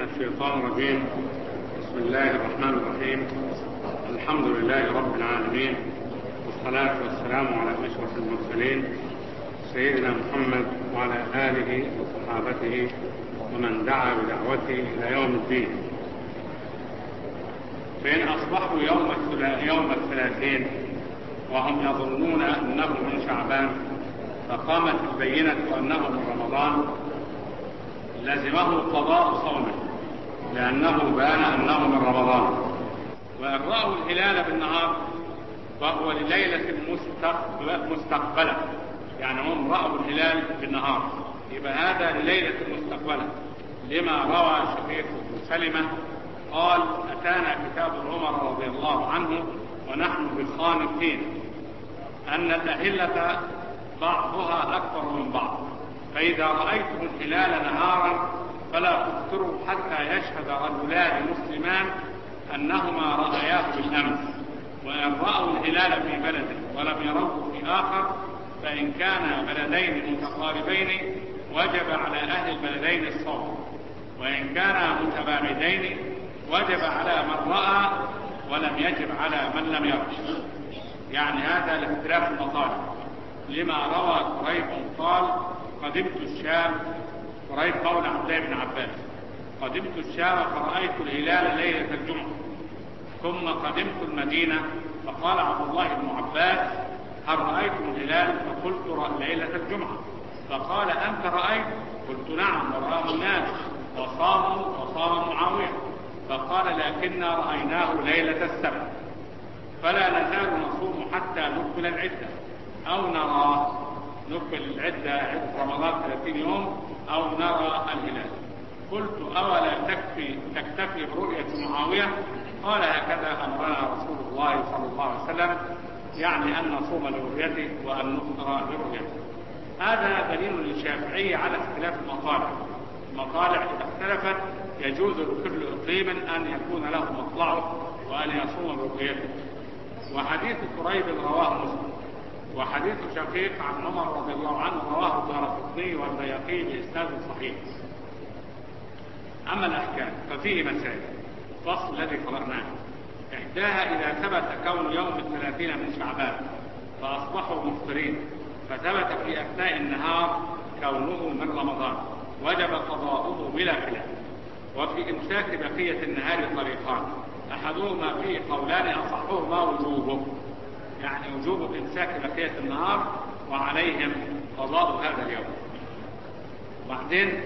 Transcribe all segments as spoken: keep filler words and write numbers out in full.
الشيطان الرجيم. بسم الله الرحمن الرحيم. الحمد لله رب العالمين، والصلاة والسلام على أشرف المرسلين سيدنا محمد وعلى آله وصحابته ومن دعا بدعوته إلى يوم الدين. فإن أصبحوا يوم يوم الثلاثين وهم يظنون أنه من شعبان فقامت البينة أنه من رمضان لزمه قضاء صومه لأنه بان أنه من رمضان. وإن رأوا الهلال بالنهار فهو لليلة مستقبلة، يعني هم رأوا الهلال بالنهار يبقى هذا لليلة مستقبلة، لما روى شقيق بن سلمة قال: أتانا كتاب عمر رضي الله عنه ونحن بالخانقين أن الأهلة بعضها أكثر من بعض، فإذا رأيتم الهلال نهارا فلا تفطروا حتى يشهد رجلان مسلمان أنهما رأياه بالأمس، وإن رأوا الهلال في بلد ولم يروه في آخر فإن كان بلدين متقاربين وجب على أهل البلدين الصوم، وإن كانا متباعدين وجب على من رأى ولم يجب على من لم يرى. يعني هذا لاختلاف المطالب، لما روى قريب قال: قدمت الشام، قريب قول عبد الله بن عباس: قدمت الشام فرأيت الهلال ليلة الجمعة، ثم قدمت المدينة فقال عبد الله بن عباس: هل رأيتم الهلال؟ فقلت: ليلة الجمعة. فقال: أنت رأيت؟ قلت: نعم، ورآه الناس وصاموا وصام معاوية. فقال: لكننا رأيناه ليلة السبت، فلا نزال نصوم حتى نكمل العدة أو نرى نكمل العدة عدة رمضان ثلاثين يوم أو نرى الهلال. قلت: أولا تكفي تكتفي برؤية معاوية؟ قال: هكذا أمرنا رسول الله صلى الله عليه وسلم، يعني أن نصوم لرؤيته وأن نفطر لرؤيته. هذا دليل للشافعي على اختلاف المطالع. المطالع إذا اختلفت يجوز لكل إقليم أن يكون له مطلعه وأن يصوم برؤيته. وحديث قريب رواه مسلم، وحديث شقيق عن عمر رضي الله عنه رواه الدارقطني والبيهقي بإسناد صحيح. أما الأحكام ففيه مسائل. الفصل الذي قرأناه إحداها: إذا ثبت كون يوم الثلاثين من شعبان فأصبحوا مفطرين فثبت في أثناء النهار كونه من رمضان وجب قضاؤه بلا خلاف. وفي إمساك بقية النهار طريقان، أحدهما فيه قولان أصحهما وجوبه، يعني وجوب إمساك بقية النهار وعليهم قضاء هذا اليوم. وبعدين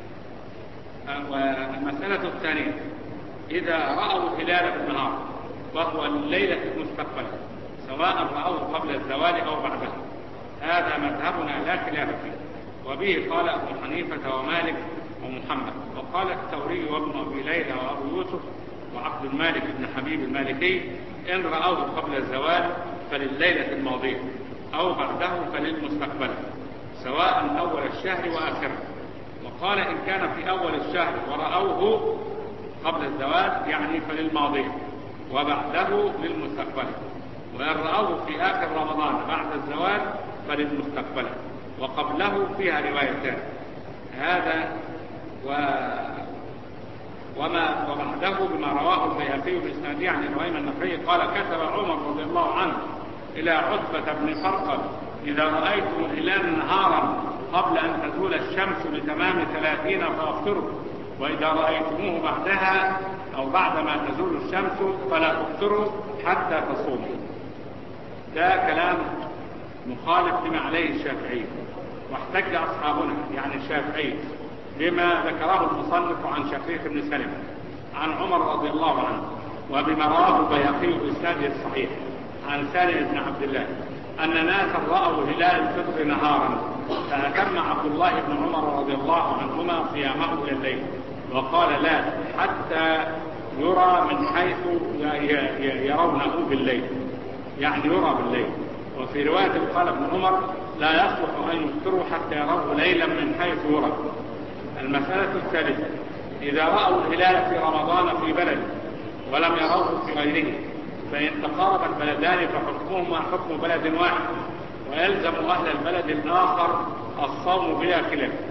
والمسألة الثانية: إذا رأوا الهلال بالنهار وهو الليلة المستقبلة سواء رأوه قبل الزوال أو بعده، هذا مذهبنا لا خلاف فيه، وبه قال أبو حنيفة ومالك ومحمد، وقال الثوري وابن أبي ليلى وأبو يوسف وعبد المالك بن حبيب المالكي: إن رأوه قبل الزوال فلليلة الماضية أو بعده فللمستقبل سواء أول الشهر وآخره. وقال: إن كان في أول الشهر ورأوه قبل الزوال يعني فللماضية وبعده للمستقبل، وإن رأوه في آخر رمضان بعد الزوال فللمستقبل، وقبله فيها روايتان، هذا و... وما وبعده بما رواه البيهقي بإسناده عن إبراهيم النخعي قال: كتب عمر رضي الله عنه إلى عتبة بن فرقد: إذا رأيتم الهلال نهارا قبل أن تزول الشمس لتمام ثلاثين فأفطروا، وإذا رأيتموه بعدها أو بعدما تزول الشمس فلا تفطروا حتى تصوموا. ده كلام مخالف لما عليه الشافعي، واحتج أصحابنا يعني الشافعي بما ذكره المصنف عن شقيق بن سلمة عن عمر رضي الله عنه، وبما رواه البيهقي بإسناده الصحيح عن سالم بن عبد الله أن ناسا رأوا هلال الفطر نهارا فأتم عبد الله بن عمر رضي الله عنهما صيامه إلى الليل، وقال: لا حتى يرى من حيث يرونه بالليل، يعني يرى بالليل. وفي رواية قال ابن عمر: لا يصلح أن يفطروا حتى يروه ليلا من حيث يرى. المسألة الثالثة: إذا رأوا الهلال في رمضان في بلد ولم يروه في غيره فإن تقارب البلدان فحكمهما حكم بلد واحد، ويلزم أهل البلد الآخر الصوم بلا خلاف.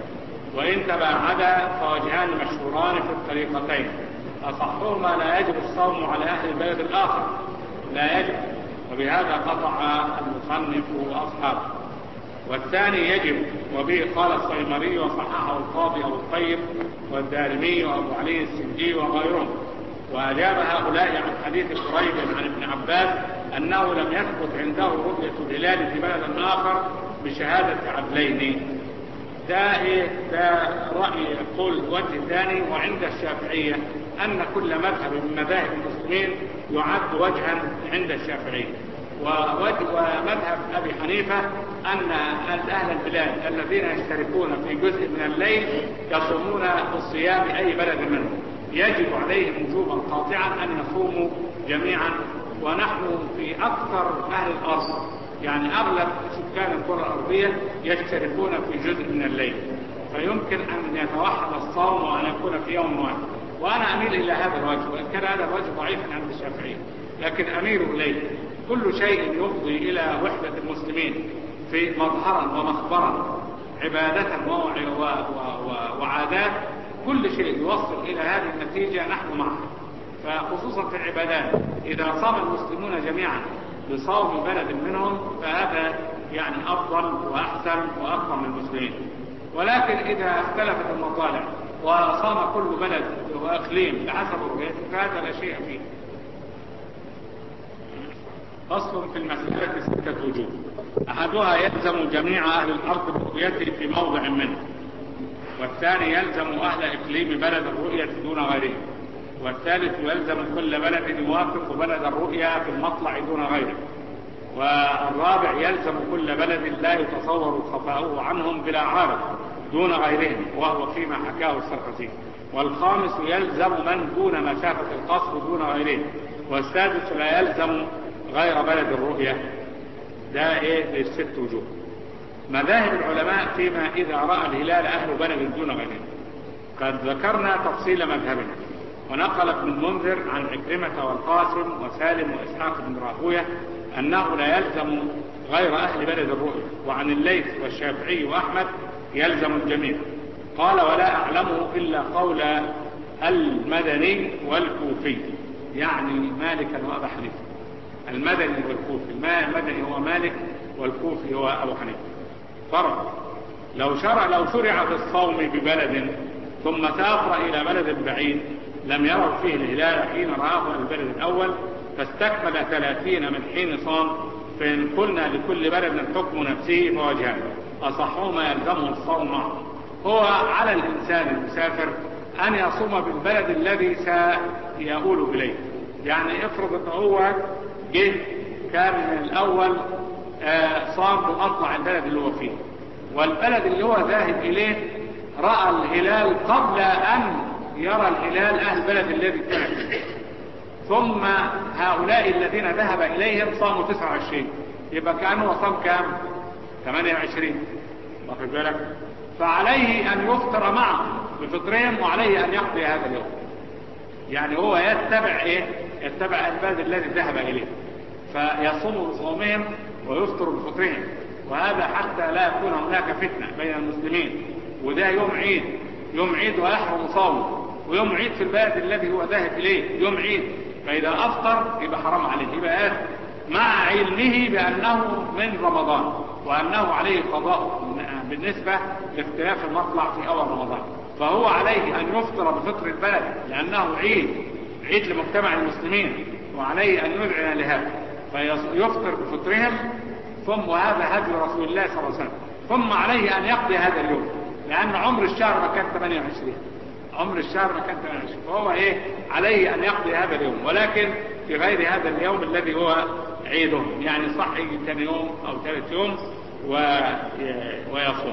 وإن تباعدا فوجهان مشهوران في الطريقتين، أصحهما لا يجب الصوم على أهل البلد الآخر، لا يجب، وبهذا قطع المصنف وأصحابه. والثاني يجب، وبه قال الصيمري وصححه القاضي أبو الطيب والدارمي وأبو علي السندي وغيرهم. وأجاب هؤلاء عن حديث قريب عن ابن عباس أنه لم يثبت عنده رؤية الهلال في بلد آخر بشهادة عدلين. ده إيه؟ ده رأي قول وجه ثاني. وعند الشافعية أن كل مذهب من مذاهب المسلمين يعد وجها عند الشافعية. ومذهب أبي حنيفة أن أهل البلاد الذين يشتركون في جزء من الليل يصومون بالصيام أي بلد منهم، يجب عليهم وجوبا قاطعا أن يصوموا جميعا. ونحن في أكثر أهل الأرض، يعني أغلب سكان الكرة الأرضية يشتركون في جزء من الليل، فيمكن أن يتوحد الصوم وأن يكون في يوم واحد. وأنا أميل إلى هذا الوجه، وإن كان هذا الوجه ضعيفا عند الشافعية لكن أميل إليه. كل شيء يفضي إلى وحدة المسلمين في مظهرا ومخبرا، عبادة وعادات، كل شيء يوصل إلى هذه النتيجة نحن معه. فخصوصا في العبادات إذا صام المسلمون جميعا بصوم بلد منهم فهذا يعني أفضل وأحسن وأكرم للمسلمين. ولكن إذا اختلفت المطالع وصام كل بلد وإقليم بحسب رؤيته فهذا لا شيء فيه. فصل في المسألة ستة وجوه. أحدها يلزم جميع أهل الأرض برؤيته في موضع منه، والثاني يلزم أهل إقليم بلد الرؤية دون غيره، والثالث يلزم كل بلد يوافق بلد الرؤيا في المطلع دون غيره، والرابع يلزم كل بلد لا يتصور خفاؤه عنهم بلا عارض دون غيرهم، وهو فيما حكاه السرقسي، والخامس يلزم من دون مسافة القصر دون غيره، والسادس لا يلزم غير بلد الرؤيا. ده ايه للست وجوه. مذاهب العلماء فيما إذا رأى الهلال أهل بلد دون غيره. قد ذكرنا تفصيل مذهبنا، ونقل ابن المنذر عن عكرمة والقاسم وسالم وإسحاق بن راهوية أنه لا يلزم غير أهل بلد الرؤيا، وعن الليث والشافعي وأحمد يلزم الجميع. قال ولا أعلمه إلا قول المدني والكوفي، يعني مالكا وأبا حنيفة. المدني والكوفي، المدني هو مالك والكوفي هو أبو حنيفة. فرق لو شرع لو شرع في الصوم ببلد ثم سافر إلى بلد بعيد لم يروا فيه الهلال حين رآه البلد الأول فاستكمل ثلاثين من حين صام، فإن قلنا لكل بلد حكم نفسه فوجهان، أصحهما يلزمه الصوم معه. هو على الإنسان المسافر أن يصوم بالبلد الذي سيؤول إليه. يعني افرض أنه هو جه كان من الأول آه صام بمطلع البلد اللي هو فيه، والبلد اللي هو ذاهب إليه رأى الهلال قبل أن يرى الهلال أهل البلد الذي كان فيه، ثم هؤلاء الذين ذهب إليهم صاموا تسعة وعشرين، يبقى كأنه صام كام؟ ثمانية وعشرين، واخد بالك؟ فعليه أن يفطر معهم بفطرهم، وعليه أن يقضي هذا اليوم. يعني هو يتبع إيه؟ يتبع البلد الذي ذهب إليه، فيصوم بصومهم ويفطر بفطرهم، وهذا حتى لا يكون هناك فتنة بين المسلمين. وده يوم عيد، يوم عيد ويحرم صومه، ويوم عيد في البلد الذي هو ذاهب إليه يوم عيد، فإذا أفطر يبقى حرام عليه، يبقى آثم مع علمه بأنه من رمضان وأنه عليه قضاء بالنسبة لاختلاف المطلع في أول رمضان. فهو عليه أن يفطر بفطر البلد لأنه عيد عيد لمجتمع المسلمين، وعليه أن يذعن لهذا فيفطر بفطرهم. ثم وهذا هدي رسول الله صلى الله عليه وسلم. ثم عليه أن يقضي هذا اليوم، لأن عمر الشهر ما كان ثمانية وعشرين، عمر الشهر ما كان ثمانية وعشرين، فهو إيه عليه أن يقضي هذا اليوم، ولكن في غير هذا اليوم الذي هو عيدهم، يعني صح يجي ثاني يوم أو ثالث يوم ويصوم.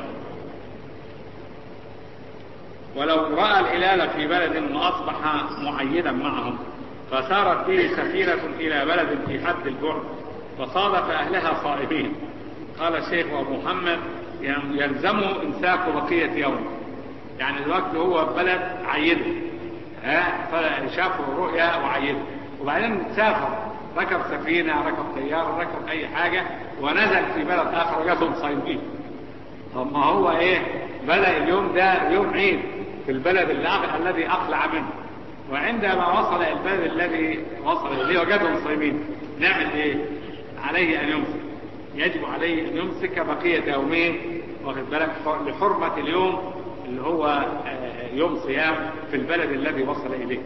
ولو رأى الهلال في بلد وأصبح معيدا معهم فسارت به سفينة إلى بلد في حد البعد فصادف أهلها صائبين، قال الشيخ أبو محمد يلزمه إمساك بقية يوم. يعني دلوقتي هو بلد عيده، ها فشافوا الرؤيا وعيده، وبعدين سافر ركب سفينة ركب طيارة ركب أي حاجة ونزل في بلد آخر وجاتهم صايمين. طب ما هو إيه بدأ اليوم ده يوم عيد في البلد الذي أقلع منه، وعندما وصل البلد الذي وصل إليه وجدهم صايمين، نعمل إيه؟ عليه أن يمسك، يجب عليه أن يمسك بقية يومين، واخد بالك، لحرمة اليوم اللي هو يوم صيام في البلد الذي وصل إليه.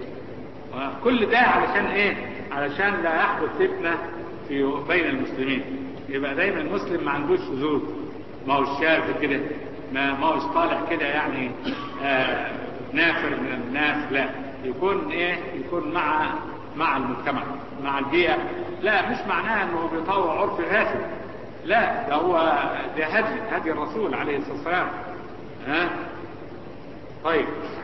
وكل ده علشان إيه؟ علشان لا يحدث فتنة في بين المسلمين. يبقى دايما المسلم ما عندوش شذوذ، ما هو الشاذ كده، ما ما هوش طالع كده يعني آه نافر من الناس، لا، يكون ايه؟ يكون مع مع المجتمع، مع البيئة. لا، مش معناه انه بيطوع عرف غافل، لا، ده هو ده هدي هدي الرسول عليه الصلاة والسلام. ها آه؟ طيب،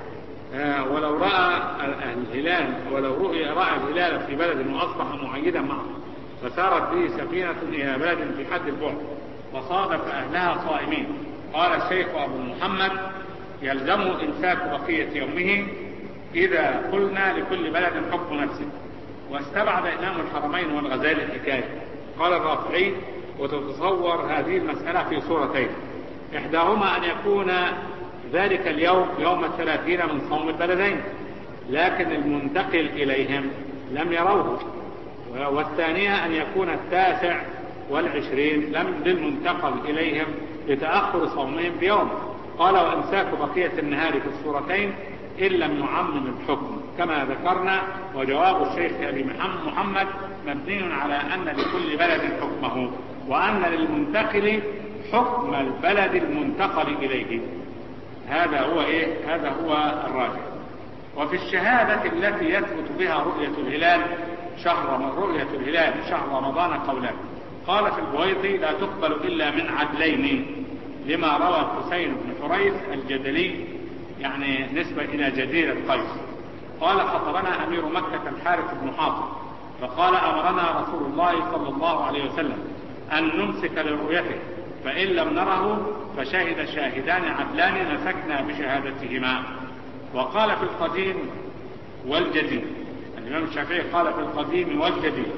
آه ولو رأى الهلال ولو رؤي رأى الهلال في بلد وأصبح معيدا معه، فسارت به سفينة إلى بلد في حد البعد، فصادف أهلها صائمين، قال الشيخ أبو محمد: يلزم إمساك بقية يومه إذا قلنا لكل بلد حكم نفسه. واستبعد إمام الحرمين والغزالي الحكاية. قال الرافعي: وتتصور هذه المسألة في صورتين، إحداهما أن يكون ذلك اليوم يوم الثلاثين من صوم البلدين، لكن المنتقل إليهم لم يروه، والثانية أن يكون التاسع والعشرين لم للمنتقل إليهم لتأخر صومهم بيوم. قال: وإمساك بقية النهار في الصورتين إن لم يعمم الحكم كما ذكرنا. وجواب الشيخ أبي محمد مبني على أن لكل بلد حكمه، وأن للمنتقل حكم البلد المنتقل إليه. هذا هو إيه؟ هذا هو الراجح. وفي الشهادة التي يثبت بها رؤية الهلال شهر رؤية الهلال شهر رمضان قولان. قال في البويطي: لا تقبل إلا من عدلين، لما روى الحسين بن حريث الجدلي، يعني نسبة إلى جدير القيس. قال: خطبنا أمير مكة الحارث بن حاطب فقال: أمرنا رسول الله صلى الله عليه وسلم أن نمسك لرؤيته، فإن لم نره فشهد شاهدان عدلان مسكنا بشهادتهما. وقال في القديم والجديد، الإمام الشافعي قال في القديم والجديد: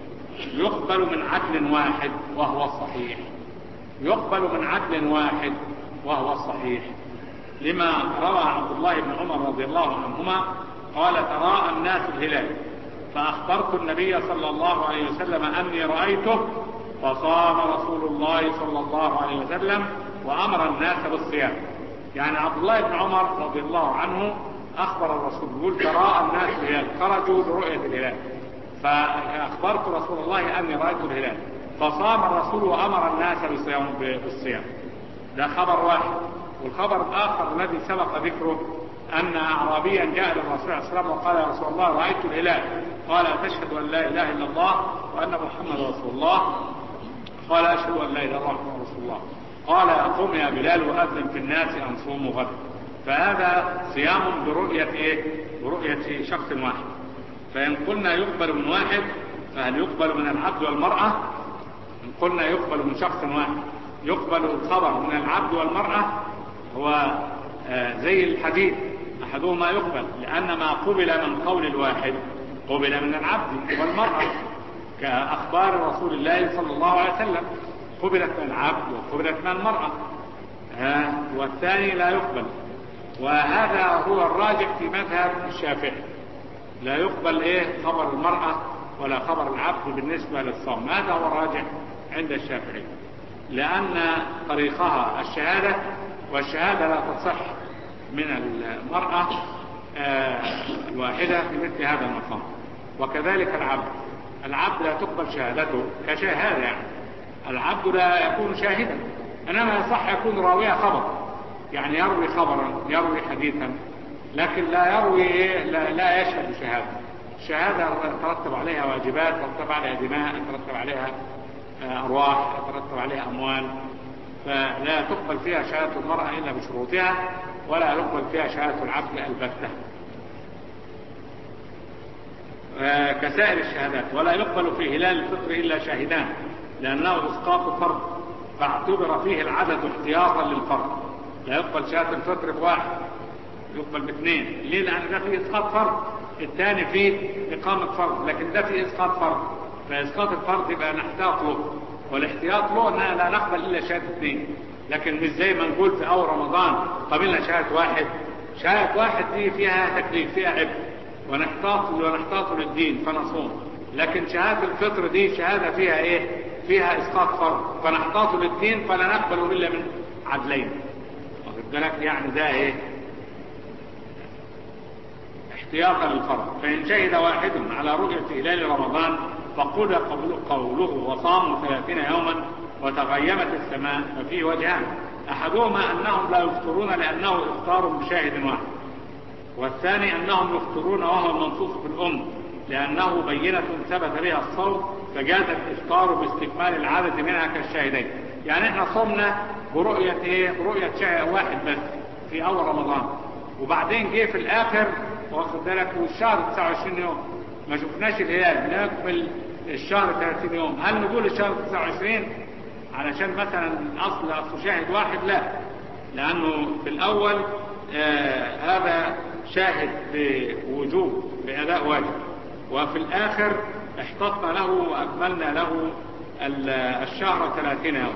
يقبل من عدل واحد وهو الصحيح، يقبل من عدل واحد وهو الصحيح، لما روى عبد الله بن عمر رضي الله عنهما قال: تراءى الناس الهلال فأخبرت النبي صلى الله عليه وسلم أني رأيته، فصام رسول الله صلى الله عليه وسلم وأمر الناس بالصيام. يعني عبد الله بن عمر رضي الله عنه أخبر الرسول، يقول: تراءى الناس الهلال، خرجوا برؤية الهلال، فأخبرت رسول الله أني رأيت الهلال، فصام الرسول وأمر الناس بالصيام. ده خبر واحد. والخبر الآخر الذي سبق ذكره أن أعرابيا جاء للرسول صلى الله عليه وسلم وقال: يا رسول الله رأيت الهلال. قال: تشهد أن لا إله إلا الله وأن محمد رسول الله؟ قال: أشهد أن لا إله إلا الله وأن رسول الله. قال: قم يا بلال وأذن في الناس أن صوموا غدا. فهذا صيام برؤية إيه؟ برؤية شخص واحد. فإن قلنا يقبل من واحد فهل يقبل من العبد والمرأة؟ إن قلنا يقبل من شخص واحد، يقبل الخبر من العبد والمرأة، هو آه زي الحديث، أحدهما يقبل، لأن ما قبل من قول الواحد قبل من العبد والمرأة، كأخبار رسول الله صلى الله عليه وسلم قبلت من العبد وقبلت من المرأة. آه والثاني لا يقبل، وهذا هو الراجح في مذهب الشافعي، لا يقبل إيه؟ خبر المرأة ولا خبر العبد بالنسبة للصوم. هذا هو الراجح عند الشافعي، لأن طريقها الشهادة، والشهادة لا تصح من المرأة آه الواحدة في مثل هذا المقام. وكذلك العبد، العبد لا تقبل شهادته كشهادة، يعني العبد لا يكون شاهدا، إنما يصح يكون راوية خبر، يعني يروي خبرا، يروي حديثا، لكن لا يروي لا, لا يشهد شهادة. الشهادة يترتب عليها واجبات، يترتب عليها دماء، يترتب عليها أرواح، يترتب عليها أموال، فلا تقبل فيها شهادة المرأة إلا بشروطها، ولا يقبل فيها شهادة العبد البتة كسائر الشهادات. ولا يقبل في هلال الفطر إلا شاهدان، لأنه إسقاط فرض، فاعتبر فيه العدد احتياطا للفرض. لا يقبل شهادة الفطر بواحد، يقبل باثنين. ليه؟ لأن ده فيه إسقاط فرض، الثاني فيه إقامة فرض، لكن ده فيه إسقاط فرض، فإسقاط الفرض يبقى نحتاط له، والاحتياط له أننا لا نقبل إلا شهادة اثنين، لكن مش زي ما نقول في أول رمضان قبلنا شهادة واحد. شهادة واحد دي فيها تكليف، فيها عبء، ونحتاط ونحتاط للدين فنصوم. لكن شهادة الفطر دي شهادة فيها ايه؟ فيها اسقاط فرض، فنحتاط للدين فلا نقبل الا من عدلين. واخد بالك؟ يعني ده ايه؟ احتياطا للفرض. فان شهد واحد على رؤية هلال رمضان فقل قوله وصاموا ثلاثين يوما وتغيمت السماء، ففيه وجهان: احدهما انهم لا يفطرون لانه افطار بشاهد واحد، والثاني انهم يفطرون وهو المنصوص في الام لانه بينة ثبت بها الصوم فجاز الافطار باستكمال العدد منها كالشاهدين. يعني احنا صمنا برؤية ايه؟ برؤية شهر واحد بس في اول رمضان، وبعدين جه في الاخر واخد بالك والشهر تسعة وعشرين يوم ما شفناش الهلال، نكمل الشهر ثلاثين يوم. هل نقول الشهر تسعة وعشرين علشان مثلا اصل اصل شاهد واحد؟ لا، لانه في الاول آه هذا شاهد بوجوب باداء واجب، وفي الاخر احتطنا له واكملنا له الشهر ثلاثين يوم.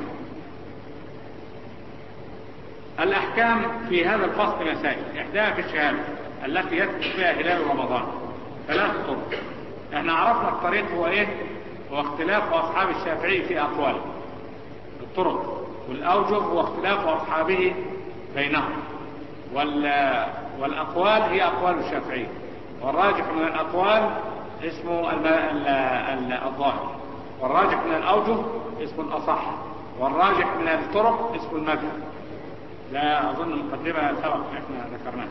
الاحكام في هذا الفصل مسائل، احداها في الشهاده التي يثبت فيها هلال رمضان ثلاث طرق. احنا عرفنا الطريق هو ايه؟ هو اختلاف اصحاب الشافعي في اقواله. الطرق والاوجه هو اختلاف اصحابه بينهم، والاقوال هي اقوال الشافعي، والراجح من الاقوال اسمه الظاهر، والراجح من الاوجه اسمه الاصح، والراجح من الطرق اسمه المذهب. لا اظن مقدمه سبق احنا ذكرناها.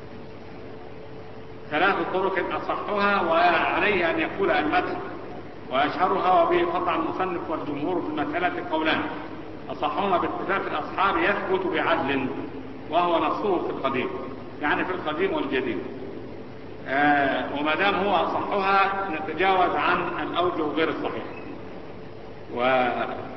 ثلاث طرق اصحها وعليه ان يقول المذهب واشهرها، وبه قطع المصنف والجمهور في المساله قولان: اصحهما باتفاق الاصحاب يثبت بعدل وهو نصه في القديم، يعني في القديم والجديد. آه وما دام هو اصحها نتجاوز عن الاوجه غير الصحيح. و...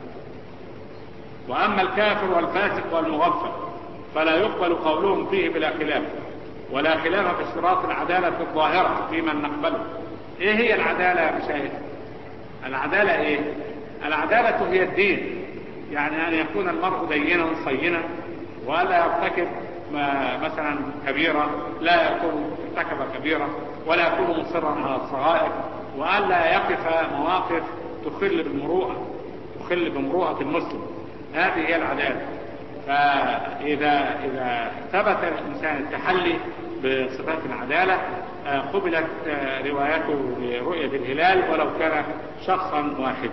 واما الكافر والفاسق والمغفل فلا يقبل قولهم فيه بلا خلاف، ولا خلاف في اشتراط العداله الظاهره في من نقبله. ايه هي العداله يا مشايخ؟ العداله ايه؟ العداله هي الدين، يعني ان يكون المرء دينا صينا ولا يرتكب مثلا كبيرة، لا يكون ارتكب كبيرة، ولا يكون مصرا على الصغائر، وألا يقف مواقف تخل بالمروءة تخل بمروءة المسلم. هذه هي العدالة. فإذا إذا ثبت الإنسان التحلي بصفات العدالة قبلت روايته برؤية الهلال ولو كان شخصا واحد.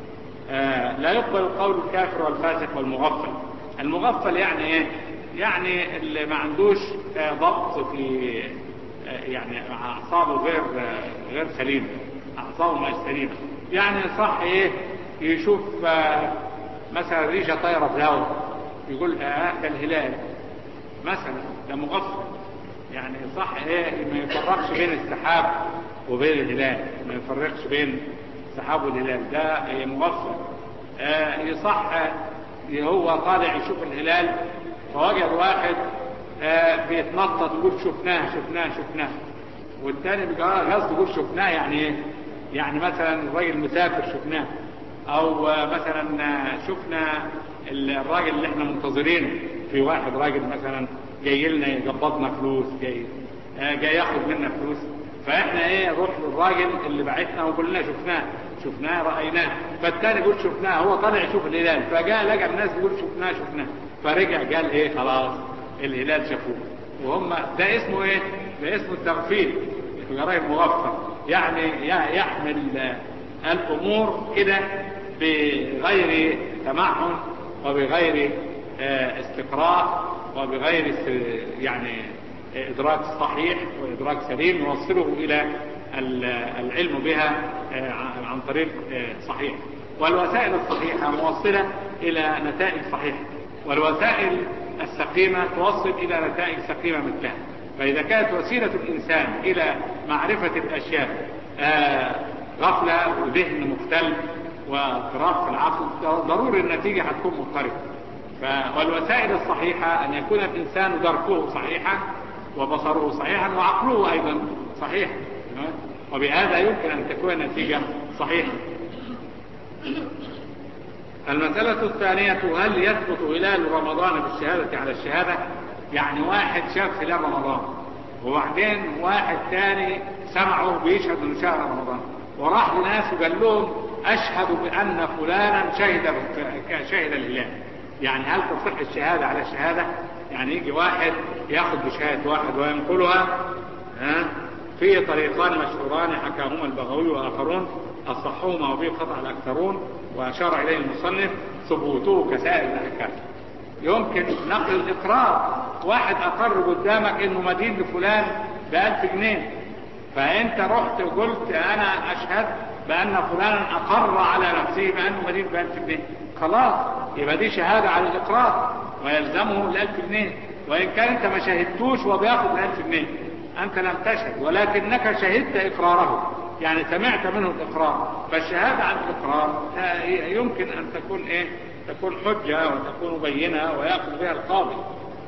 لا يقبل قول الكافر والفاسق والمغفل. المغفل يعني ايه؟ يعني اللي ما عندوش ضبط في يعني اعصابه غير غير سليم، اعصابه مش سليمه. يعني صح ايه؟ يشوف مثلا ريشه طايره في الهواء يقول اه ده الهلال مثلا، ده مغفل. يعني صح ايه؟ ما يفرقش بين السحاب وبين الهلال، ما يفرقش بين السحاب والهلال، ده مغفل. آه يصح هو طالع يشوف الهلال فوجد واحد آه بيتنطط يقول شفناه شفناه شفناه، والتاني قصده يقول شفناه يعني ايه؟ يعني مثلا الراجل مسافر شفناه، او آه مثلا شفنا الراجل اللي احنا منتظرينه، في واحد راجل مثلا جاي لنا يقبضنا فلوس، جاي آه جاي ياخد منا فلوس، فاحنا ايه نروح للراجل اللي بعتنا وقول لنا شفناه شفناه رأيناه، فالتاني يقول شفناه، هو طالع يشوف الهلال فجاء لقى الناس يقول شفناه شفناه، فرجع قال ايه خلاص الهلال شافوه. وهم ده اسمه ايه؟ ده اسمه التغفيل، غير المغفل. يعني يحمل الامور كده بغير تمعن وبغير استقراء وبغير يعني ادراك صحيح وادراك سليم يوصله الى العلم بها عن طريق صحيح. والوسائل الصحيحة موصلة إلى نتائج صحيحة، والوسائل السقيمة توصل إلى نتائج سقيمة مثلها. فإذا كانت وسيلة الإنسان إلى معرفة الأشياء غفلة وذهن مختل واضطراب في العقل، ضروري النتيجة هتكون مضطربة. والوسائل الصحيحة أن يكون الإنسان دركه صحيحا وبصره صحيحا وعقله أيضا صحيح، وبهذا يمكن أن تكون النتيجة صحيحة. المسألة الثانية: هل يثبت هلال رمضان بالشهادة على الشهادة؟ يعني واحد شاف هلال رمضان وبعدين واحد ثاني سمعه بيشهد من شهر رمضان وراح لناس وقال لهم أشهد بأن فلانا شهد شهد الهلال، يعني هل تصح الشهادة على الشهادة؟ يعني يجي واحد ياخذ بشهادة واحد وينقلها. ها في طريقان مشهوران حكاهما البغوي وآخرون أصحهما وبه قطع الأكثرون، وأشار إليه المصنف ثبوته كسائر الأحكام. يمكن نقل الإقرار، واحد أقر قدامك إنه مدين لفلان بألف جنيه، فأنت رحت وقلت أنا أشهد بأن فلانا أقر على نفسه بأنه مدين بألف جنيه، خلاص يبقى دي شهادة على الإقرار ويلزمه الألف جنيه، وإن كان أنت ما شهدتوش وبياخد الألف جنيه، أنت لم تشهد ولكنك شهدت إقراره، يعني سمعت منه الإقرار، فالشهادة على الإقرار يمكن أن تكون إيه؟ تكون حجة وتكون بينة ويأخذ بها القاضي.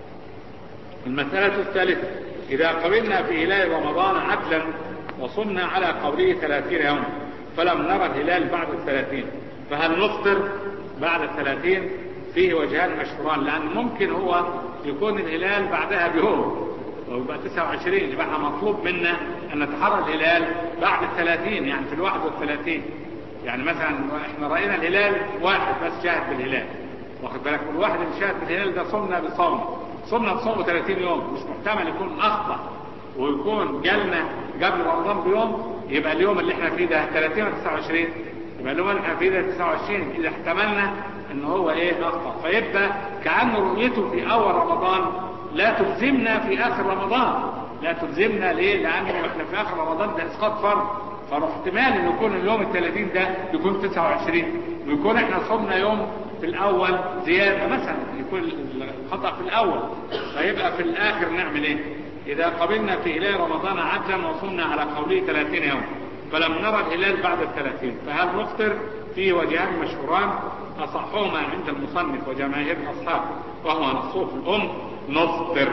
المسألة الثالثة: إذا قبلنا في هلال رمضان عدلا وصمنا على قوله ثلاثين يوم فلم نرى الهلال بعد الثلاثين، فهل نفطر بعد الثلاثين؟ فيه وجهان مشهوران، لأن ممكن هو يكون الهلال بعدها بيوم ويبقى تسعة وعشرين، يبقى مطلوب منا أن نتحرى الهلال بعد الثلاثين، يعني في الواحد والثلاثين. يعني مثلا احنا رأينا الهلال واحد بس شاهد بالهلال، واخد بالك، والواحد اللي شاهد بالهلال ده صمنا بصوم صمنا بصوم ثلاثين يوم، مش محتمل يكون أخطأ ويكون جالنا قبل رمضان بيوم، يبقى اليوم اللي احنا فيه ده ثلاثين و تسعة وعشرين، يبقى اليوم اللي احنا فيه ده تسعة وعشرين إذا احتملنا ان هو ايه أخطأ، فيبقى كأن رؤيته في أول رمضان لا تلزمنا في آخر رمضان، لا تلزمنا ليه؟ لأنه احنا في آخر رمضان ده إسقاط فرض، فاحتمال ان يكون اليوم الثلاثين ده يكون تسعة وعشرين ويكون احنا صمنا يوم في الاول زيادة مثلا، يكون الخطأ في الاول، فيبقى في الاخر نعمل ايه؟ اذا قبلنا في هلال رمضان عدلا وصمنا على قوله ثلاثين يوم فلم نرى الهلال بعد الثلاثين، فهل نفطر؟ فيه وجهان مشهوران اصحهما عند المصنف وجماهير الاصحاب وهو نصوص الام: نفطر،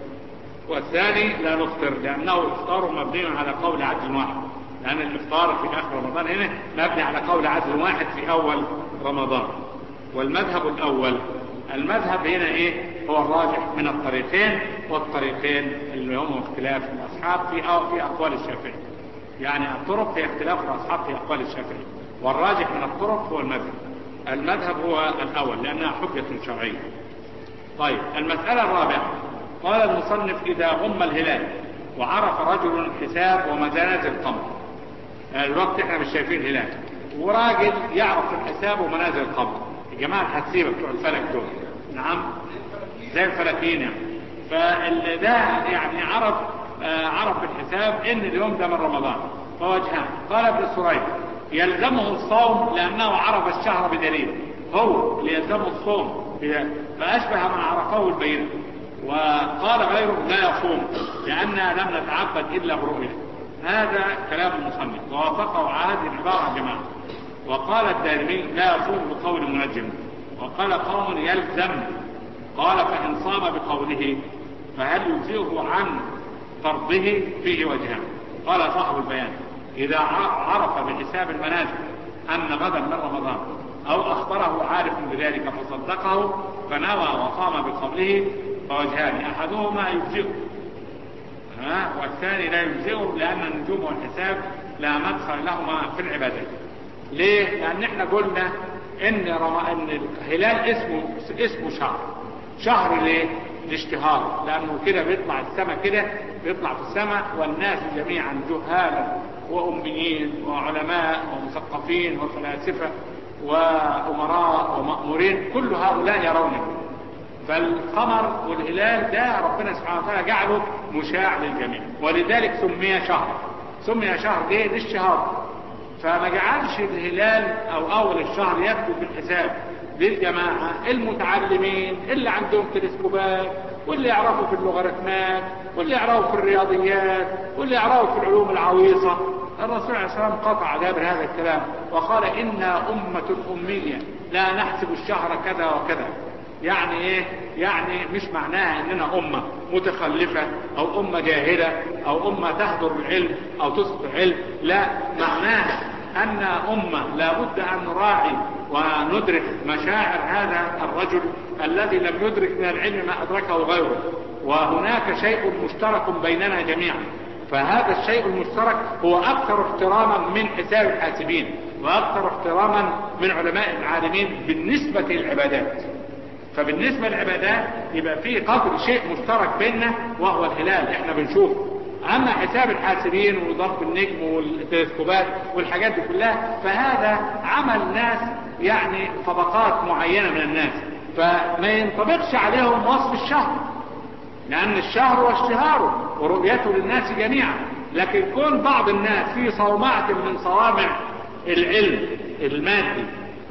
والثاني لا نفطر، لانه الافطار مبني على قول عدل واحد، لأن الإفطار في آخر رمضان هنا مبني على قول عدل واحد في أول رمضان. والمذهب الأول، المذهب هنا إيه؟ هو الراجح من الطريقين، والطريقين اللي هم اختلاف الأصحاب في أو في أقوال الشافعي، يعني الطرق في اختلاف الأصحاب في أقوال الشافعي، والراجح من الطرق هو المذهب. المذهب هو الأول لأنها حجة شرعية. طيب المسألة الرابعة: قال المصنف: إذا غم الهلال وعرف رجل الحساب ومنازل القمر، الوقت احنا مش شايفين الهلال، وراجل يعرف الحساب ومنازل القمر، الجماعة الحسيبة بتوع الفلك دول، نعم زي الفلكيين يعني، فاللي ده يعني عرف آه عرف الحساب ان اليوم ده من رمضان، فوجهان. قال ابن سريج: يلزمه الصوم لانه عرف الشهر بدليل، هو اللي يلزمه الصوم فاشبه ما عرفه البينة. وقال غيره: لا يصوم لأننا لم نتعبد إلا برؤية. هذا كلام المصنف ووافقه على هذه العبارة جماعة. وقال الدارمي: لا يصوم بقول المنجم. وقال قوم: يلزم. قال: فإن صام بقوله فهل يجزئه عن فرضه؟ فيه وجهان. قال صاحب البيان: إذا عرف بحساب المنازل أن غدا من رمضان أو أخبره عارف بذلك فصدقه فنوى وصام بقوله فوجهان، أحدهما يجزئه ها والثاني لا يجزئه، لأن النجوم والحساب لا مدخل لهما في العبادات. ليه؟ لأن احنا قلنا إن, رما... إن الهلال اسمه اسمه شهر. شهر ليه؟ الاشتهار، لأنه كده بيطلع السماء، كده بيطلع في السماء والناس جميعا جهالا وأميين وعلماء ومثقفين وفلاسفة وأمراء ومأمورين، كل هؤلاء يرونه. فالقمر والهلال ده ربنا سبحانه وتعالى جعله مشاع للجميع، ولذلك سمي شهر. سمي شهر ليه؟ للشهار. فما جعلش الهلال او اول الشهر يكتب بالحساب للجماعة المتعلمين اللي عندهم تلسكوبات، واللي يعرفوا في اللوغاريتمات، واللي يعرفوا في الرياضيات، واللي يعرفوا في العلوم العويصة. الرسول عليه الصلاة والسلام قطع دابر هذا الكلام وقال: إنا أمة أمية لا نحسب الشهر كذا وكذا. يعني ايه؟ يعني مش معناها اننا امة متخلفة او امة جاهلة او امة تهدر العلم او تسقط العلم، لا، معناها أن أمة لابد أن نراعي وندرك مشاعر هذا الرجل الذي لم يدرك من العلم ما أدركه غيره، وهناك شيء مشترك بيننا جميعا. فهذا الشيء المشترك هو أكثر احتراما من حساب الحاسبين، وأكثر احتراما من علماء العالمين بالنسبة للعبادات. فبالنسبة للعبادات يبقى فيه قدر شيء مشترك بيننا وهو الهلال احنا بنشوفه. اما حساب الحاسبين وضرب النجم والتلسكوبات والحاجات دي كلها فهذا عمل ناس، يعني طبقات معينة من الناس، فما ينطبقش عليهم وصف الشهر، لان الشهر واشتهاره ورؤيته للناس جميعا. لكن كون بعض الناس في صومعة من صوامع العلم المادي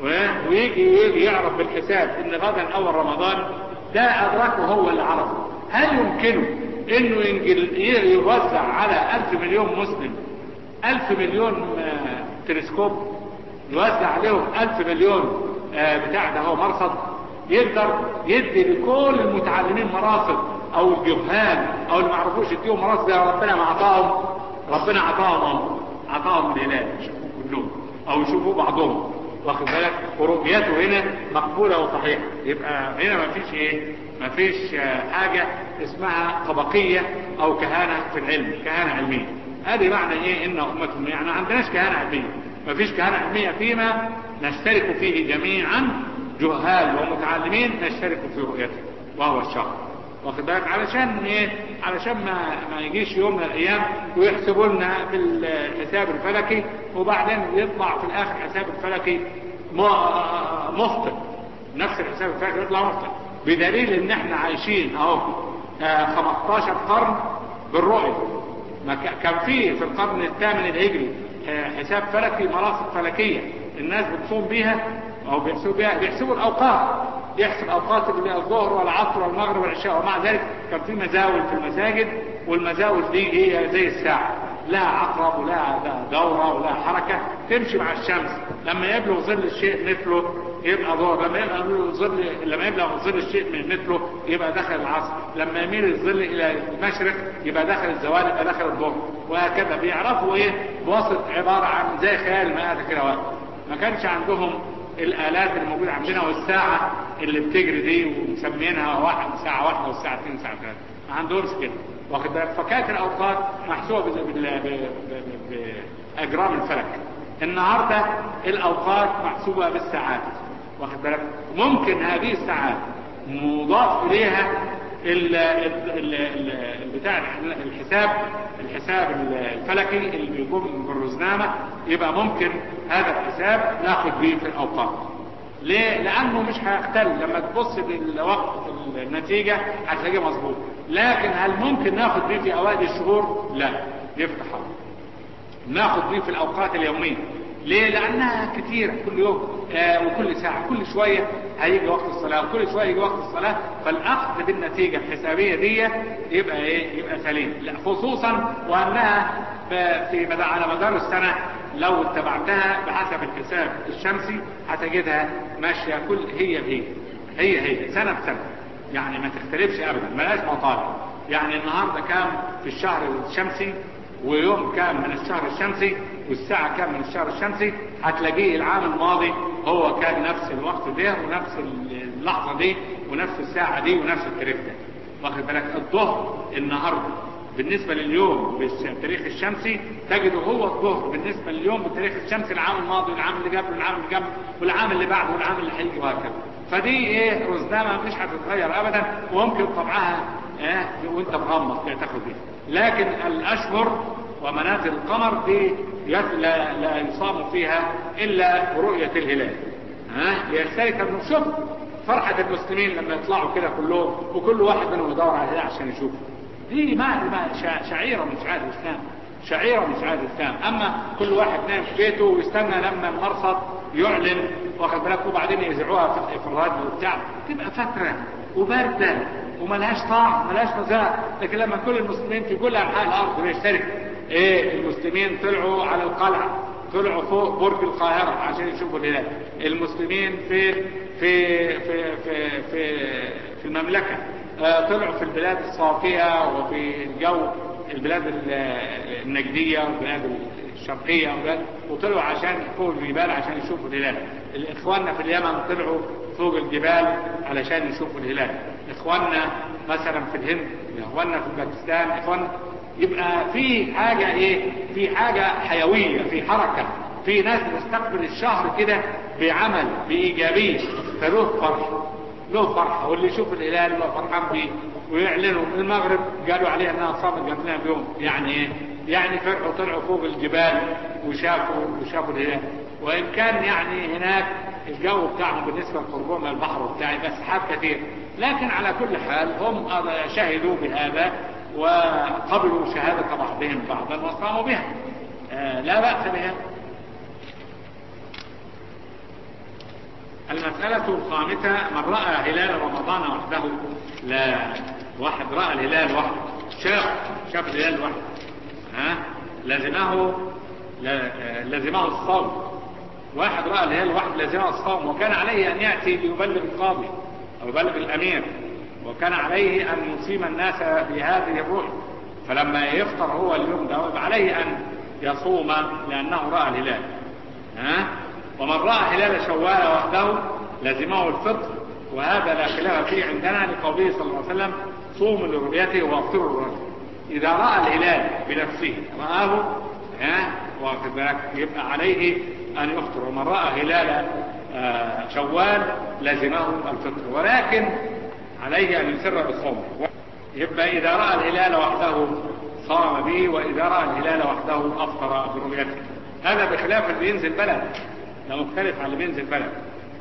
ويجي يعرف بالحساب ان غدا اول رمضان، ده ادركه هو اللي عرفه. هل يمكنه انه يوزع على الف مليون مسلم الف مليون تلسكوب، يوزع عليهم الف مليون بتاع ده هو مرصد، يقدر يدي لكل المتعلمين مراصد او الجهال او اللي ما عرفوش يديهم مراصد يا ربنا ما عطاهم، ربنا عطاهم عطاهم الهلال يشوفوه كلهم او يشوفوا بعضهم، واخد بالك؟ ورؤيته هنا مقبولة وصحيحة. يبقى هنا ما فيش ايه، ما فيش حاجة اسمها طبقية او كهانة في العلم، كهانة علمية. هذه معنى ايه ان امة، يعني ما عندناش كهانة علمية، ما فيش كهانة علمية فيما نشترك فيه جميعا، جهال ومتعلمين نشترك في رؤيته وهو الشهر، واخد بالك؟ علشان ايه؟ علشان ما ما يجيش يوم من الايام ويحسبوا لنا في الحساب الفلكي وبعدين يطلع في الاخر حساب الفلكي مخطئ، نفس الحساب الفلكي يطلع مخطئ، بدليل ان احنا عايشين اهو خمستاشر قرن بالرؤية. ما كان فيه في القرن الثامن الهجري حساب فلكي، مراصد فلكية الناس بتصوم بيها او بيحسبوا بيها، بيحسبوا الاوقات، يحسب اوقات الظهر والعصر والمغرب والعشاء، ومع ذلك كان في مزاول في المساجد، والمزاول دي هي زي الساعة، لها عقرب ولها دورة ولها حركة تمشي مع الشمس. لما يبلغ ظل الشيء مثله يبقى ظهر، لما يبلغ ظل لما يبلغ ظل الشيء من مثله يبقى دخل العصر، لما يميل الظل الى المشرق يبقى دخل الزوال، يبقى دخل الظهر، وهكذا. بيعرفوا ايه؟ بواسطة عبارة عن زي خيال مآتة كده وقت. ما كانش عندهم الآلات اللي موجودة عندنا والساعة اللي بتجري دي ومسمينها واحد ساعة واحدة والساعة اثنين ساعة ثلاثة، ما عندهمش كده، واخد بالك؟ فكانت الأوقات محسوبة بأجرام الفلك. النهاردة الأوقات محسوبة بالساعات، واخد بالك؟ ممكن هذه الساعات مضاف إليها ال ال ال بتاع الحساب الحساب الفلكي اللي بيقوم بالرزنامة، يبقى ممكن هذا الحساب ناخد به في الأوقات. ليه؟ لأنه مش هيختل، لما تبص للوقت النتيجة هتلاقيه مظبوط. لكن هل ممكن ناخد به في أوائل الشهور؟ لا، يفتح الله. ناخد به في الأوقات اليومية. ليه؟ لأنها كثيرة كل يوم آه وكل ساعة، كل شوية هيجي وقت الصلاة وكل شوية يجي وقت الصلاة، فالأخذ بالنتيجة الحسابية دي يبقى إيه؟ يبقى سليم. لا، خصوصا وأنها في مدى على مدار السنة لو اتبعتها بحسب الحساب الشمسي هتجدها ماشية كل هي هي هي هي سنة بسنة، يعني ما تختلفش أبدا، ملاش مطالب. يعني النهاردة كام في الشهر الشمسي، ويوم كام من الشهر الشمسي، والساعة كام من الشهر الشمسي، هتلاقيه العام الماضي هو كان نفس الوقت ده ونفس اللحظة دي ونفس الساعة دي ونفس التاريخ ده، واخد بالك؟ الظهر النهاردة بالنسبة لليوم بالتاريخ الشمسي تجده هو الظهر بالنسبة لليوم بالتاريخ الشمسي العام الماضي والعام اللي قبله والعام اللي قبله والعام اللي بعده والعام اللي هيجي وهكذا. فدي ايه؟ رزنامة مش هتتغير ابدا، وممكن طبعها اه وانت مغمض كده تاخد بيه. لكن الاشهر ومنازل القمر دي لا, لا يصام فيها الا برؤية الهلال. ها اه يشترك النشوف فرحة المسلمين لما يطلعوا كده كلهم وكل واحد منهم يدور على الهلال عشان يشوف. دي ما شعيرة من شعائر الإسلام، شعيرة من شعائر الإسلام. أما كل واحد نام في بيته ويستنى لما المرصد يعلن، واخد بالك، وبعدين يزعوها في الراديو وبتاع، تبقى فترة وباردة وملهاش طعم ملهاش مذاق. لكن لما كل المسلمين في كل أنحاء الأرض بيشترك، إيه؟ المسلمين طلعوا على القلعة، طلعوا فوق برج القاهرة عشان يشوفوا الهلال، المسلمين في في في في في, في المملكة، طلعوا في البلاد الصافية وفي الجو البلاد النجدية والبلاد الشرقية وطلعوا عشان فوق الجبال عشان يشوفوا الهلال. إخواننا في اليمن طلعوا فوق الجبال علشان يشوفوا الهلال. إخواننا مثلا في الهند، إخواننا في باكستان، إخواننا. يبقى في حاجة إيه؟ في حاجة حيوية، في حركة، في ناس بتستقبل الشهر كده بعمل بإيجابية، فله فرحة، له فرحة. واللي يشوف الهلال له فرحان بيه ويعلنوا. المغرب قالوا عليها انها صامت قبلنا بيوم. يعني ايه؟ يعني فرحوا، طلعوا فوق الجبال وشافوا وشافوا الهلال. وان كان يعني هناك الجو بتاعهم بالنسبة لقربهم من البحر وبتاعي بس سحاب كثير، لكن على كل حال هم شهدوا بهذا وقبلوا شهادة بعضهم بعضا وقاموا بها. آه لا بأس بها. المسألة الخامسة: من رأى هلال رمضان وحده. لا، واحد رأى الهلال وحده، شاف شاف الهلال وحده، ها لازمه لازمه الصوم. واحد رأى الهلال وحده لازمه الصوم، وكان عليه أن يأتي ليبلغ القاضي أو يبلغ الأمير، وكان عليه أن يصيم الناس بهذه الرؤية. فلما يفطر هو اليوم ده عليه أن يصوم لأنه رأى الهلال. ها ومن رأى هلال شوال وحده لازمه الفطر، وهذا لا خلاف فيه عندنا لقوله صلى الله عليه وسلم: صوموا لرؤيته وافطروا لرؤيته. إذا رأى الهلال بنفسه رآه ها واخد بالك يبقى عليه أن يفطر. ومن رأى هلال آه شوال لازمه الفطر، ولكن عليه أن يسر بالصوم. يبقى إذا رأى الهلال وحده صام به، وإذا رأى الهلال وحده أفطر برؤيته. هذا بخلاف اللي بينزل بلد، ده مختلف عن اللي بينزل بلد.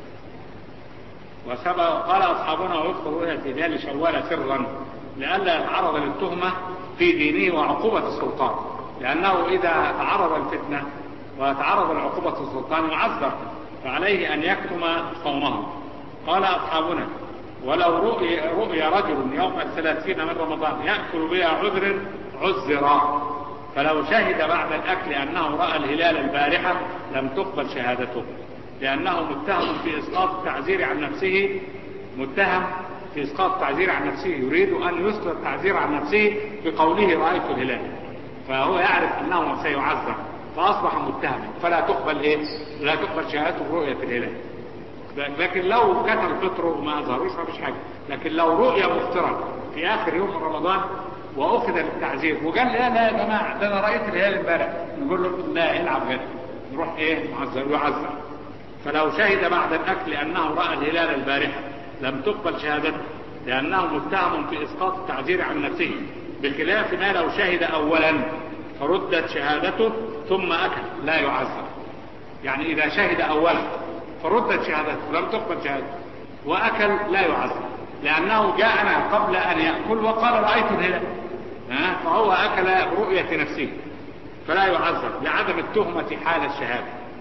وسبق قال أصحابنا: ويفطر رؤية هلال شوال سرا لئلا يتعرض للتهمة في دينه وعقوبة السلطان، لأنه إذا تعرض الفتنة وتعرض لعقوبة السلطان يعذر، فعليه أن يكتم صومه. قال أصحابنا: ولو رؤي, رؤي رجل يوم الثلاثين من رمضان يأكل بها عذر عذرا، فلو شهد بعد الأكل أنه رأى الهلال البارحة لم تقبل شهادته، لأنه متهم في إسقاط التعزير عن نفسه متهم في إسقاط التعزير عن نفسه يريد أن يسقط التعزير عن نفسه بقوله رأيت الهلال، فهو يعرف أنه سيعذر فأصبح متهما، فلا تقبل إيه؟ لا تقبل شهادته برؤية الهلال. لكن لو كتم فطره وما أظهروش ما فيش حاجة. لكن لو رؤية مفطرة في آخر يوم من رمضان وأخذ للتعزير وقال لا لا يا جماعة ده أنا رأيت الهلال امبارح، نقول له لا العب غير، نروح إيه معذر يعذر. فلو شهد بعد الأكل أنه رأى الهلال البارحة لم تقبل شهادته، لأنه متهم في إسقاط التعزير عن نفسه، بخلاف ما لو شهد أولا فردت شهادته ثم أكل لا يعذر. يعني إذا شهد أولا فردت شهادته لم تقبل شهادته وأكل لا يعذر، لأنه جاءنا قبل أن يأكل وقال رأيت الهلال، فهو أكل برؤية نفسه فلا يعذر لعدم التهمة حال الشهادة.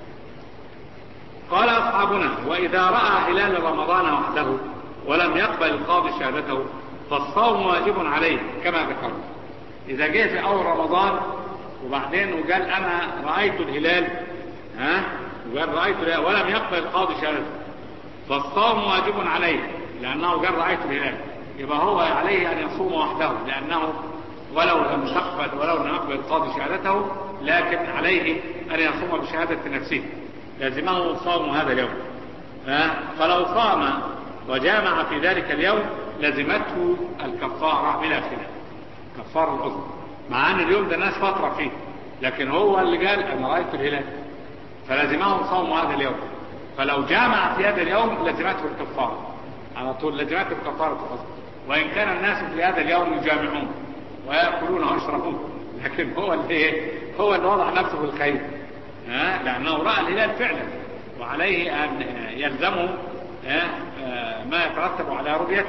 قال أصحابنا: وإذا رأى هلال رمضان وحده ولم يقبل القاضي شهادته فالصوم واجب عليه كما ذكرنا. إذا جاء في أول رمضان وبعدين وقال أنا رأيت الهلال ها وقال رأيت الهلال ولم يقبل القاضي شهادته فالصوم واجب عليه لأنه قال رأيت الهلال، يبقى هو عليه أن يصوم وحده، لأنه ولو لم تقبل ولو لم يقبل القاضي شهادته لكن عليه أن يصوم بشهادة نفسه، لازمه صوم هذا اليوم. فلو صام وجامع في ذلك اليوم لزمته الكفارة بلا خلاف، كفارة العذر، مع أن اليوم ده الناس فترة فيه، لكن هو اللي قال أنا رأيت الهلال فلازمه صوم هذا اليوم. فلو جامع في هذا اليوم لزمته الكفارة على طول، لزمته الكفارة العذر، وإن كان الناس في هذا اليوم يجامعون ويأكلون ويشربون، لكن هو اللي هو اللي وضع نفسه في الخير، ها لأنه رأى الهلال فعلا وعليه أن يلزمه ما يترتب على رؤيته.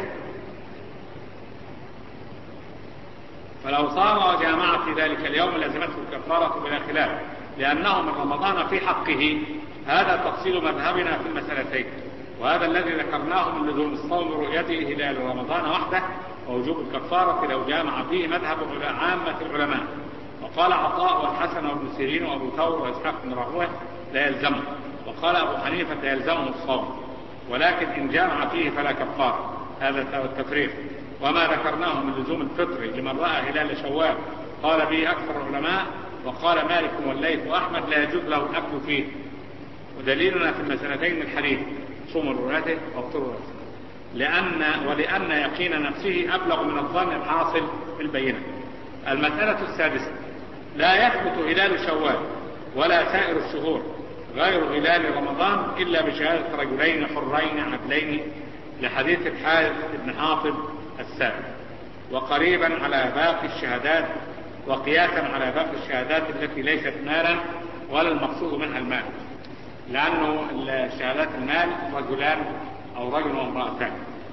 فلو صام وجامع في ذلك اليوم لزمته الكفارة بلا خلاف، لأنه من رمضان في حقه. هذا تفصيل مذهبنا في المسألتين، وهذا الذي ذكرناه من لزوم الصوم رؤيته هلال رمضان وحده ووجوب الكفارة لو جامع فيه مذهب عامة العلماء. وقال عطاء والحسن وابن سيرين وابو ثور واسحاق بن راهويه لا يلزمه، وقال ابو حنيفه يلزمه الصوم، ولكن ان جامع فيه فلا كفاره. هذا التفريق. وما ذكرناه من لزوم الفطر لمن راى هلال شوال قال به أكثر العلماء، وقال مالك والليث وأحمد لا يجوز له الأكل فيه. ودليلنا في المسألتين الحديث صوم رؤيته وافطروا رؤيته، لأن ولأن يقين نفسه أبلغ من الظن الحاصل في البينة. المسألة السادسة: لا يثبت هلال شوال ولا سائر الشهور غير هلال رمضان إلا بشهادة رجلين حرين عدلين، لحديث الحارث بن حاطب السابق، وقريبا على باقي الشهادات، وقياسا على باقي الشهادات التي ليست مالا ولا المقصود منها المال، لأنه شهادات المال رجلان أو رجل وامرأتان،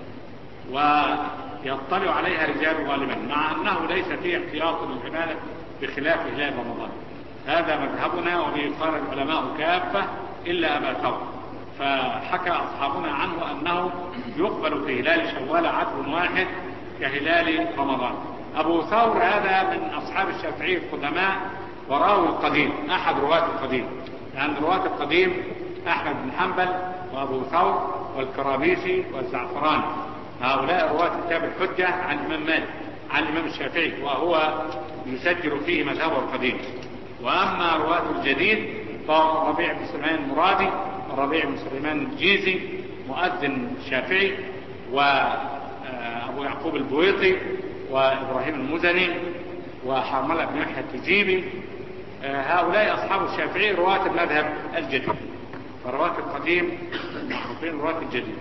ويطلع عليها رجال غالبا، مع أنه ليس فيه احتياط للعبادة بخلاف هلال رمضان. هذا مذهبنا، وبه قال العلماء كافة إلا أبا ثور، فحكى أصحابنا عنه أنه يقبل في هلال شوال عدل واحد كهلال رمضان. أبو ثور هذا من أصحاب الشافعي القدماء وراوي القديم، أحد رواة القديم، لأن رواة القديم أحمد بن حنبل وأبو ثور والكرابيسي والزعفراني، هؤلاء رواة كتاب الحجة عن الإمام مالك عن الإمام الشافعي، وهو يسجل فيه مذهبه القديم. وأما رواة الجديد فهو ربيع بن سليمان المرادي وربيع بن سليمان الجيزي مؤذن الشافعي، وأبو يعقوب البويطي وإبراهيم المزني وحرملة بن يحيى التجيبي، هؤلاء أصحاب الشافعي رواة المذهب الجديد. فرواة القديم معروفين رواة الجديد.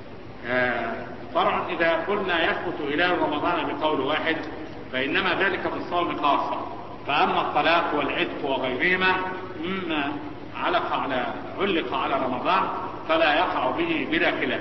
طبعا إذا قلنا يثبت هلال رمضان بقول واحد فإنما ذلك في الصوم خاصة، فأما الطلاق والعتق وغيرهما مما علق على علق على رمضان فلا يقع به بلا خلاف.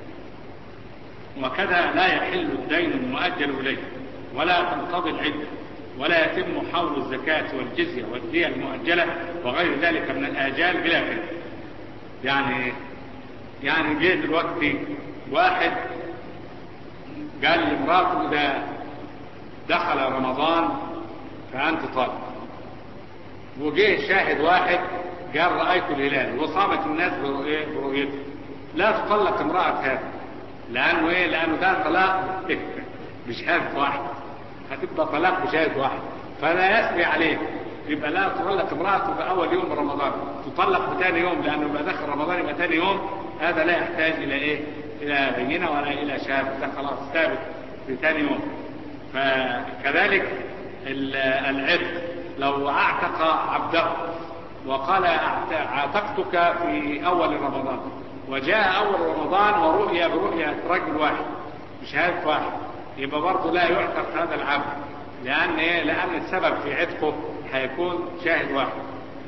وكذا لا يحل الدين المؤجل إليه، ولا تنقضي العدة، ولا يتم حول الزكاة والجزية والدية المؤجلة وغير ذلك من الآجال بلا خلاف. يعني يعني جه دلوقتي واحد قال لمراته إذا دخل رمضان فأنت طالق، وجه شاهد واحد قال رأيت الهلال وصامت الناس برؤيته، لا تطلق امرأة هذا، لأنه إيه؟ لأنه ده طلاق بشهادة واحد، هتبقى طلاق بشهادة واحد، فلا يسري عليه، يبقى لا تطلق امرأته في أول يوم رمضان، تطلق بثاني يوم، لأنه يبقى داخل رمضان يبقى ثاني يوم، هذا لا يحتاج إلى إيه؟ إلى بينة ولا إلى شهادة، ده خلاص ثابت في ثاني يوم. فكذلك العتق، لو اعتق عبده وقال اعتقتك في اول رمضان، وجاء اول رمضان ورؤيا برؤيا رجل واحد بشهادة واحد، يبقى برضه لا يعتق هذا العبد، لان ايه؟ لان السبب في عتقه هيكون شاهد واحد.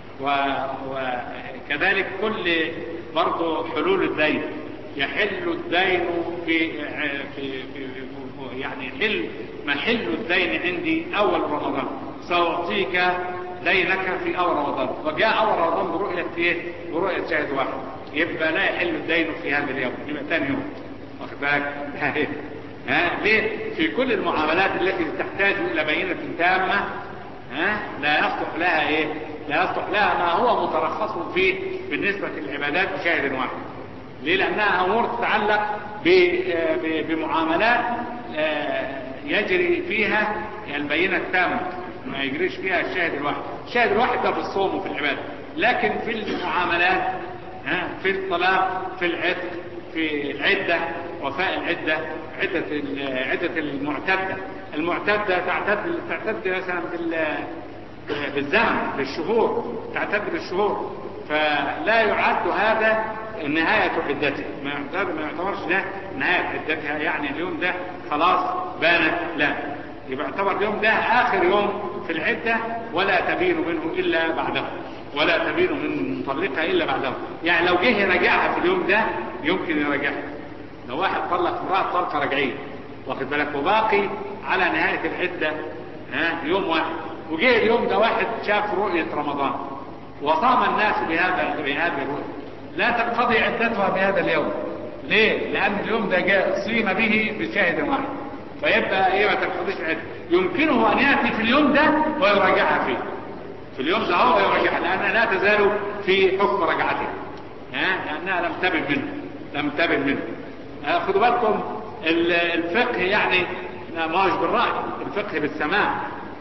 وكذلك كل برضه حلول الدين، يحل الدين في في, في يعني يحل محل الدين عندي أول رمضان، سأعطيك دينك في أول رمضان، وجاء أول رمضان برؤية إيه؟ برؤية شاهد واحد، يبقى لا يحل الدين في هذا اليوم، يبقى ثاني يوم، واخد بالك؟ ها ليه؟ في كل المعاملات التي تحتاج إلى بينة تامة ها لا يصلح لها إيه؟ لا يصلح لها ما هو مترخص فيه بالنسبة للعبادات بشاهد واحد. ليه؟ لأنها أمور تتعلق بمعاملات يجري فيها البينة التامة، ما يجريش فيها الشاهد الواحد. الشاهد الواحد ده في الصوم وفي العبادة، لكن في المعاملات ها في الطلاق، في العتق، في العدة، وفاء العدة، عدة عدة المعتدة، المعتدة تعتد تعتد مثلا بالزمن، بالشهور، تعتد بالشهور، فلا يعد هذا نهاية عدتها، ما يعتبر ما يعتبرش ده نهاية عدتها، يعني اليوم ده خلاص بانت، لا، يبقى يعتبر اليوم ده آخر يوم في العدة، ولا تبين منه إلا بعده، ولا تبين من مطلقها إلا بعده. يعني لو جه يراجعها في اليوم ده يمكن يراجعها، لو واحد طلق امرأة طلقة رجعية، واخد بالك، وباقي على نهاية العدة ها يوم واحد، وجه اليوم ده واحد شاف رؤية رمضان وصام الناس بهذا بهذه الرؤية، لا تنقضي عدتها بهذا اليوم. ليه؟ لأن اليوم ده جاء صيم به بشاهد واحد، فيبقى ايه؟ ما تنقضيش عدة. يمكنه أن يأتي في اليوم ده ويراجعها فيه، في اليوم ده هو يراجعها، لأنها لا تزال في حكم رجعتها، ها لأنها لم تبن منه، لم تبن منه. خدوا بالكم الفقه يعني ما هوش بالرأي، الفقه بالسماع.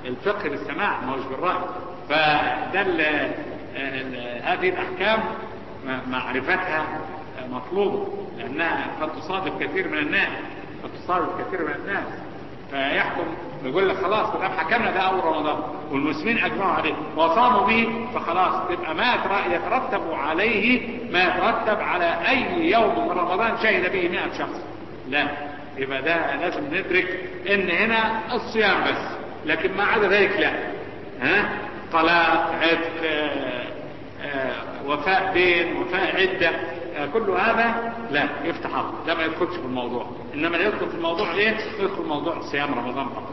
الفقه بالسماع ما هوش بالرأي. فده هذه الأحكام معرفتها مطلوبة، لأنها قد تصادف كثير من الناس قد تصادف كثير من الناس فيحكم يقول لك خلاص ما دام حكمنا ده أول رمضان والمسلمين أجمعوا عليه وصاموا به فخلاص تبقى ما يترتب عليه ما يترتب على أي يوم من رمضان شهد به مئة شخص. لا، يبقى ده لازم ندرك إن هنا الصيام بس، لكن ما عدا ذلك لا. ها طلاق، عتق، آه آه وفاء دين، وفاء عدة، آه كل هذا لا يفتح الله، ده ما يدخلش في الموضوع. إنما اللي يدخل في الموضوع ايه؟ يدخل في موضوع صيام رمضان فقط.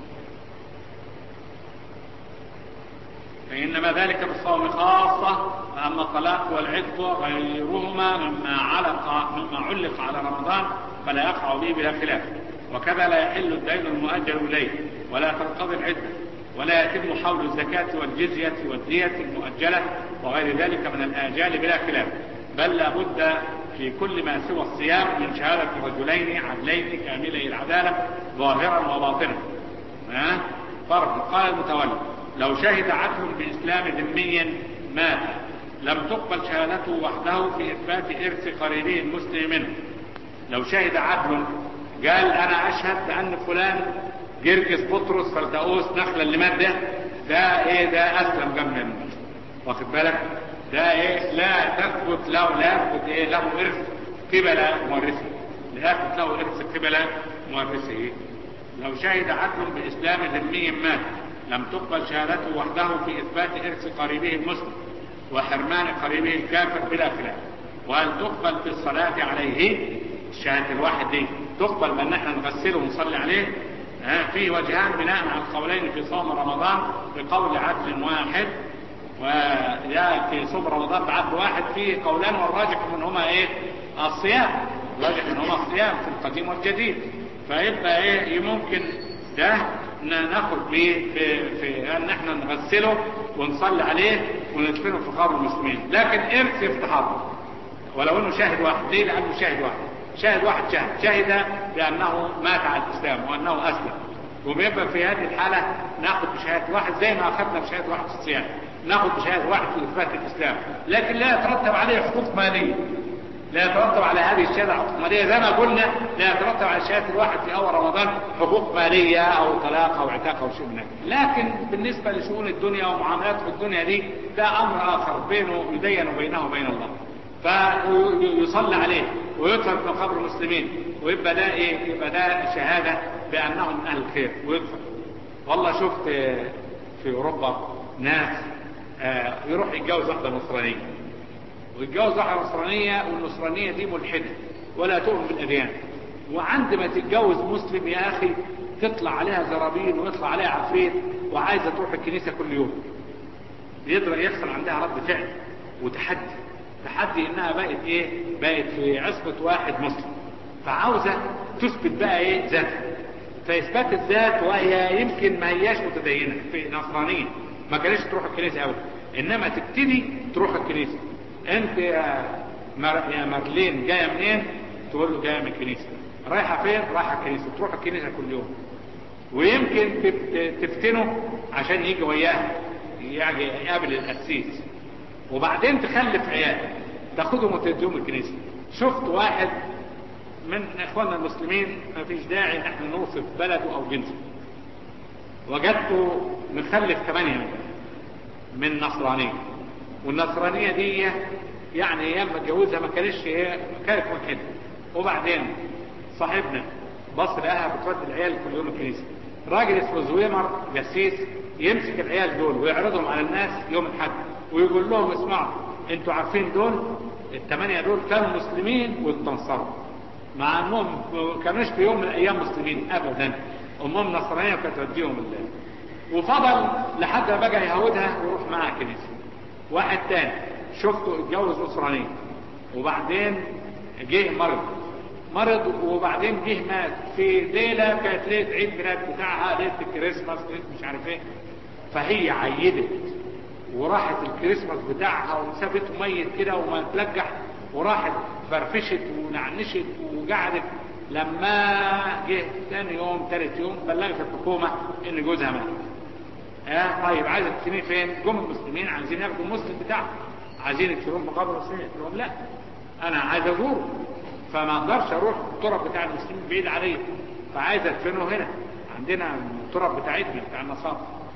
فإنما ذلك بالصوم خاصة، أما الطلاق والعتق وغيرهما مما علق مما علق على رمضان فلا يقع به بلا خلاف. وكذا لا يحل الدين المؤجل إليه، ولا تنقضي العدة، ولا يتم حول الزكاة والجزية والدية المؤجلة وغير ذلك من الآجال بلا خلاف، بل لا بد في كل ما سوى الصيام من شهادة رجلين عدلين كاملي العدالة ظاهرا وباطنا. فرق. قال المتولي: لو شهد عدل بإسلام ذمي مات لم تقبل شهادته وحده في إثبات إرث قريبه المسلم منه. لو شهد عدل قال أنا أشهد بأن فلان جرجس بطرس فلتؤوس نخلة اللي مات ده ده إيه ده أسلم قبل منه، واخد بالك؟ ده إيه لا تثبت له لا يثبت إيه له إرث قبل مورثه، لا يثبت له إرث قبل مورثه. لو شهد عدل بإسلام ذمي مات لم تقبل شهادته وحده في إثبات إرث قريبه المسلم وحرمان قريبه الكافر بلا خلاف. وهل تقبل في الصلاة عليه؟ الشهادة الواحد دي تقبل بأن احنا نغسله ونصلي عليه؟ في وجهان بناء على القولين في صوم رمضان بقول عدل واحد، ويا في صوم رمضان بعدل واحد في قولان، والراجح منهما ايه؟ الصيام. الراجح منهما الصيام في القديم والجديد. فيبقى ايه ممكن ده ناخد بيه في, في ان احنا نغسله ونصلي عليه وندفنه في قبر المسلمين، لكن ارث يفتح الله ولو انه شاهد واحد. ليه؟ لانه شاهد واحد شاهد واحد شاهد شاهد بانه مات على الاسلام وانه اسلم، وبيبقى في هذه الحاله ناخد بشهاده واحد زي ما اخذنا بشهاده واحد في الصيام، ناخد بشهاده واحد في اثبات الاسلام، لكن لا يترتب عليه حقوق ماليه. لا يترتب على هذه الشهاده حقوق ماليه زي ما قلنا، لا يترتب على شهاده الواحد في اول رمضان حقوق ماليه او طلاق او عتاق او شيء من هذا. لكن بالنسبه لشؤون الدنيا ومعاملات في الدنيا دي ده امر اخر بينه يدين بينه وبين الله، فيصلى عليه ويدفن في قبر المسلمين، ويبقى ده ايه؟ يبقى ده شهاده بانهم من اهل الخير ويدفن. والله شفت في اوروبا ناس يروح يتجوز واحده نصرانيه ويتجوز واحده نصرانيه، والنصرانيه دي ملحده ولا تؤمن بالاديان، وعندما تتجوز مسلم يا اخي تطلع عليها زرابين ويطلع عليها عفريت وعايزه تروح الكنيسه كل يوم. يقدر يحصل عندها رد فعل وتحدي تحدي انها بقت ايه؟ بقت في عصبة واحد مسلم، فعاوزة تثبت بقى ايه؟ ذاتها. فاثبات الذات وهي يمكن ما هياش متدينة في نصرانية ما كانش تروح الكنيسة ابدا، انما تبتدي تروح الكنيسة. انت يا, مر... يا مرلين جاية منين؟ تقول له جاية من الكنيسة. رايحة فين؟ رايحة الكنيسة. تروح الكنيسة كل يوم، ويمكن تفتنه عشان يجي وياها يعني يقابل القسيس، وبعدين تخلف عيال تاخدهم وتديهم الكنيسة. شفت واحد من اخواننا المسلمين ما فيش داعي ان احنا نوصف بلده او جنسه، وجدته مخلف ثمانية من نصرانية، والنصرانية دي يعني ايام ما اتجوزها ما كانش هي كانت ملحدة. وبعدين صاحبنا بص لقاها بتودي العيال كل يوم الكنيسة. راجل اسمه زويمر جسيس يمسك العيال دول ويعرضهم على الناس يوم الحد ويقول لهم اسمعوا انتوا عارفين دول الثمانية دول كانوا مسلمين واتنصروا، مع انهم كانوش في يوم من الايام مسلمين ابدا، امهم نصرانية وكانت توديهم الله. وفضل لحد ما بقى يهودها ويروح معها كنيسة. واحد تاني شفته اتجوز نصرانية وبعدين جه مرض مرض وبعدين جه مات في ليلة كانت ليلة عيد ميلاد بتاعها، ليلة الكريسماس، ليلة مش عارف ايه. فهي عيدت وراحت الكريسماس بتاعها وسابته ميت كده وما تلجح، وراحت فرفشت ونعنشت وقعدت. لما جه ثاني يوم ثالث يوم بلغت الحكومة ان جوزها مات. اه طيب عايز تدفنيه فين؟ جم المسلمين عايزين ياخدوا المسلم بتاعه، عايزين يدفنوه في مقابر المسلمين، قلت لهم لا انا عايز ازوره، فما اقدرش اروح التراب بتاع المسلمين بعيد عليا، فعايز ادفنه هنا عندنا التراب بتاعتنا بتاع النصارى.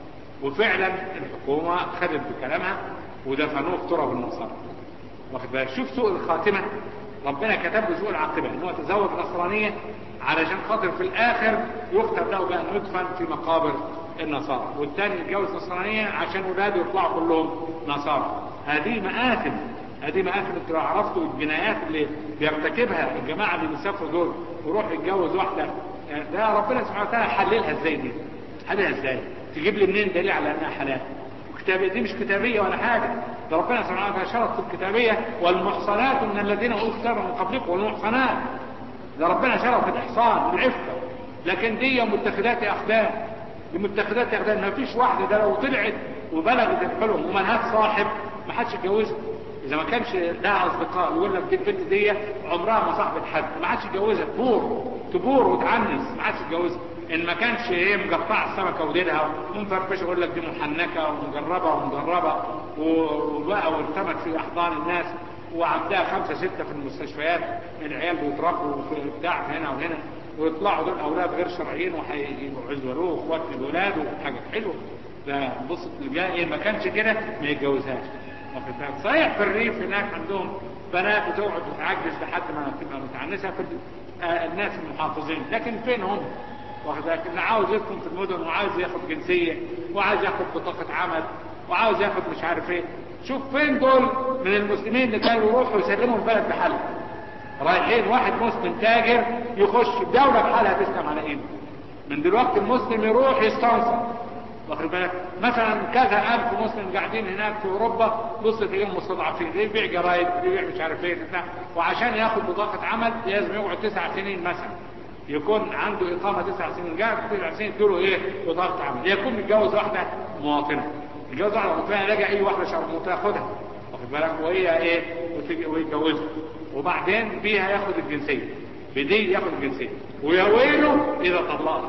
وفعلا الحكومه خدت بكلامها ودفنوه في تراب النصارى. واخد بالك؟ شوف سوء الخاتمه، ربنا كتب له سوء العاقبه ان هو تزوج نصرانيه علشان خاطر في الاخر يختم له بان يدفن في مقابر النصارى، والثاني يتجوز نصرانيه عشان ولاده يطلعوا كلهم نصارى. هذه مآثم، هذه مآثم. انتوا لو عرفتوا الجنايات اللي بيرتكبها الجماعه اللي بيسافروا دول ويروح يتجوز واحده، ده ربنا سبحانه وتعالى حللها ازاي دي؟ حللها ازاي؟ تجيب لي منين دليل على انها حلال؟ كتابية دي مش كتابية ولا حاجة، ده ربنا سبحانه وتعالى شرط في الكتابية والمحصنات من الذين أوتوا الكتاب من قبلكم والمحصنات، ده ربنا شرط الإحصان والعفة. لكن دي متخذات أخدان، دي متخذات أخدان. ما فيش واحدة ده لو طلعت وبلغت الحلم وملهاش صاحب ما حدش يتجوزها، إذا ما كانش لها أصدقاء يقول لك دي البنت دي عمرها ما صاحبت حد ما حدش يتجوزها، تبور تبور وتعنس ما حدش يتجوزها. ان ما كانش ايه مقطعه السمكه وديلها ومفرفشه يقول لك دي محنكه ومجربه ومجربه وبقى وارتمت في احضان الناس وعندها خمسه سته في المستشفيات من العيال بيتربوا في بتاع هنا وهنا ويطلعوا دول اولاد غير شرعيين وهيعزلوه اخوات لاولاده وحاجه حلوه. ده بص تلقاه ايه ما كانش كده ما يتجوزهاش. واخد بالك؟ صحيح في الريف هناك عندهم بنات بتقعد وتعجز لحد ما تبقى متعنسه في الناس المحافظين، لكن فين هم؟ واخد بالك؟ اللي عاوز يسكن في المدن وعاوز ياخد جنسيه وعاوز ياخد بطاقه عمل وعاوز ياخد مش عارف ايه. شوف فين دول من المسلمين اللي كانوا يروحوا يسلموا البلد بحالها، رايحين واحد مسلم تاجر يخش الدوله بحالها تسلم على ايده. من دلوقتي المسلم يروح يستنصر، واخد بالك؟ مثلا كذا الف مسلم قاعدين هناك في اوروبا بص تلاقيهم مستضعفين، اللي يبيع جرايد اللي يبيع مش عارف ايه بتاع، وعشان ياخد بطاقه عمل لازم يقعد تسع سنين مثلا، يكون عنده اقامه تسع سنين، قاعد تسع سنين تقول له ايه بطاقه عمل، يكون متجوز واحده مواطنه، يتجوز واحده مواطنه يلاقي اي واحده شرموطه ياخدها، واخد بالك؟ وهي ايه ويتجوزها وبعدين بيها ياخد الجنسيه، بدي ياخد الجنسيه، ويا ويله اذا طلقها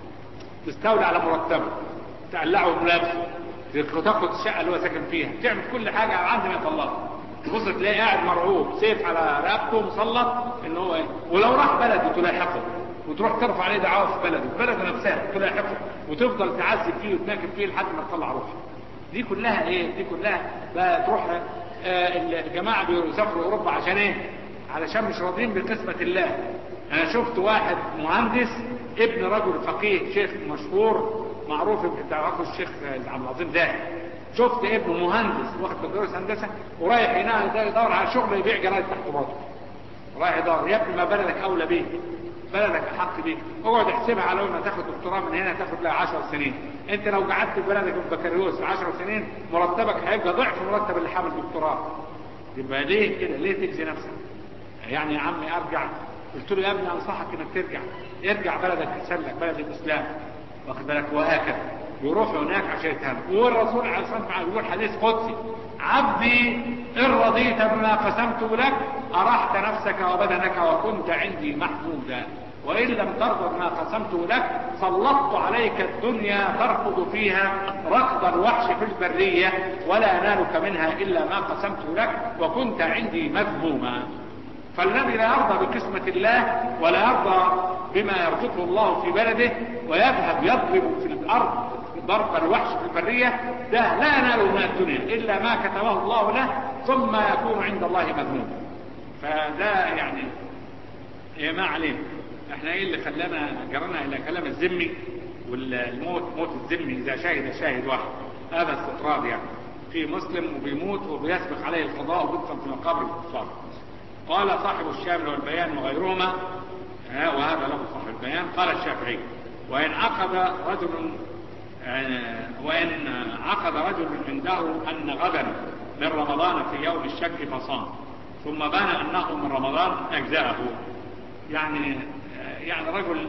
تستولي على مرتبه، تقلعه ملابسه، تاخد الشقه اللي هو ساكن فيها، تعمل كل حاجه عند ما يطلقها. تبص تلاقيه قاعد مرعوب سيف على رقبته مسلط ان هو ايه، ولو راح بلده تلاحقه وتروح ترفع عليه دعوه في بلده، بلده نفسها تلاحقه وتفضل تعذب فيه وتناكب فيه لحد ما تطلع روحه. دي كلها ايه؟ دي كلها بقى تروح آه الجماعه بيسافروا اوروبا عشان ايه؟ علشان مش راضيين بقسمه الله. انا شفت واحد مهندس ابن رجل فقيه شيخ مشهور معروف بتعرفوا الشيخ عبد العظيم ده، شفت ابنه مهندس واخد بكالوريوس هندسه ورايح هنا يدور على شغل يبيع جرايد تحت باطه، رايح يدور. يا ابني ما بلدك اولى بيك، بلدك احق بيك، اقعد احسبها على اول ما تاخد دكتوراه من هنا تاخد لها عشر سنين. انت لو قعدت في بلدك بكالوريوس عشر سنين مرتبك هيبقى ضعف مرتب اللي حامل دكتوراه. يبقى ليه كده؟ ليه تجزي نفسك؟ يعني يا عمي ارجع، قلت له يا ابني انصحك انك ترجع، ارجع بلدك احسن لك، بلد الاسلام، واخد بالك؟ وهكذا يروحوا هناك عشان يتهموا. والرسول عليه الصلاه والسلام يقول حديث قدسي: عبدي ان رضيت بما قسمته لك ارحت نفسك وبدنك وكنت عندي محمودا، وان لم ترضى بما قسمته لك سلطت عليك الدنيا تركض فيها ركض الوحش في البريه ولا ينالك منها الا ما قسمته لك وكنت عندي مذموما. فالذي لا يرضى بقسمة الله ولا يرضى بما يرزقه الله في بلده ويذهب يضرب في الأرض ضرب الوحش في البرية، ده لا ينال من الدنيا إلا ما كتبه الله له ثم يكون عند الله مذموما. فده يعني إيه ما عليه. احنا ايه اللي خلانا جرنا الى كلام الذمي والموت، موت الذمي اذا شهد شاهد واحد، هذا استطراد يعني في مسلم وبيموت وبيسبق عليه القضاء وبيدفن في مقابر الكفار. قال صاحب الشامل والبيان وغيرهما، وهذا له صاحب البيان، قال الشافعي: وإن عقد رجل وإن عقد رجل عنده أن غدا من رمضان في يوم الشك فصام ثم بان أنه من رمضان أجزاءه. يعني يعني رجل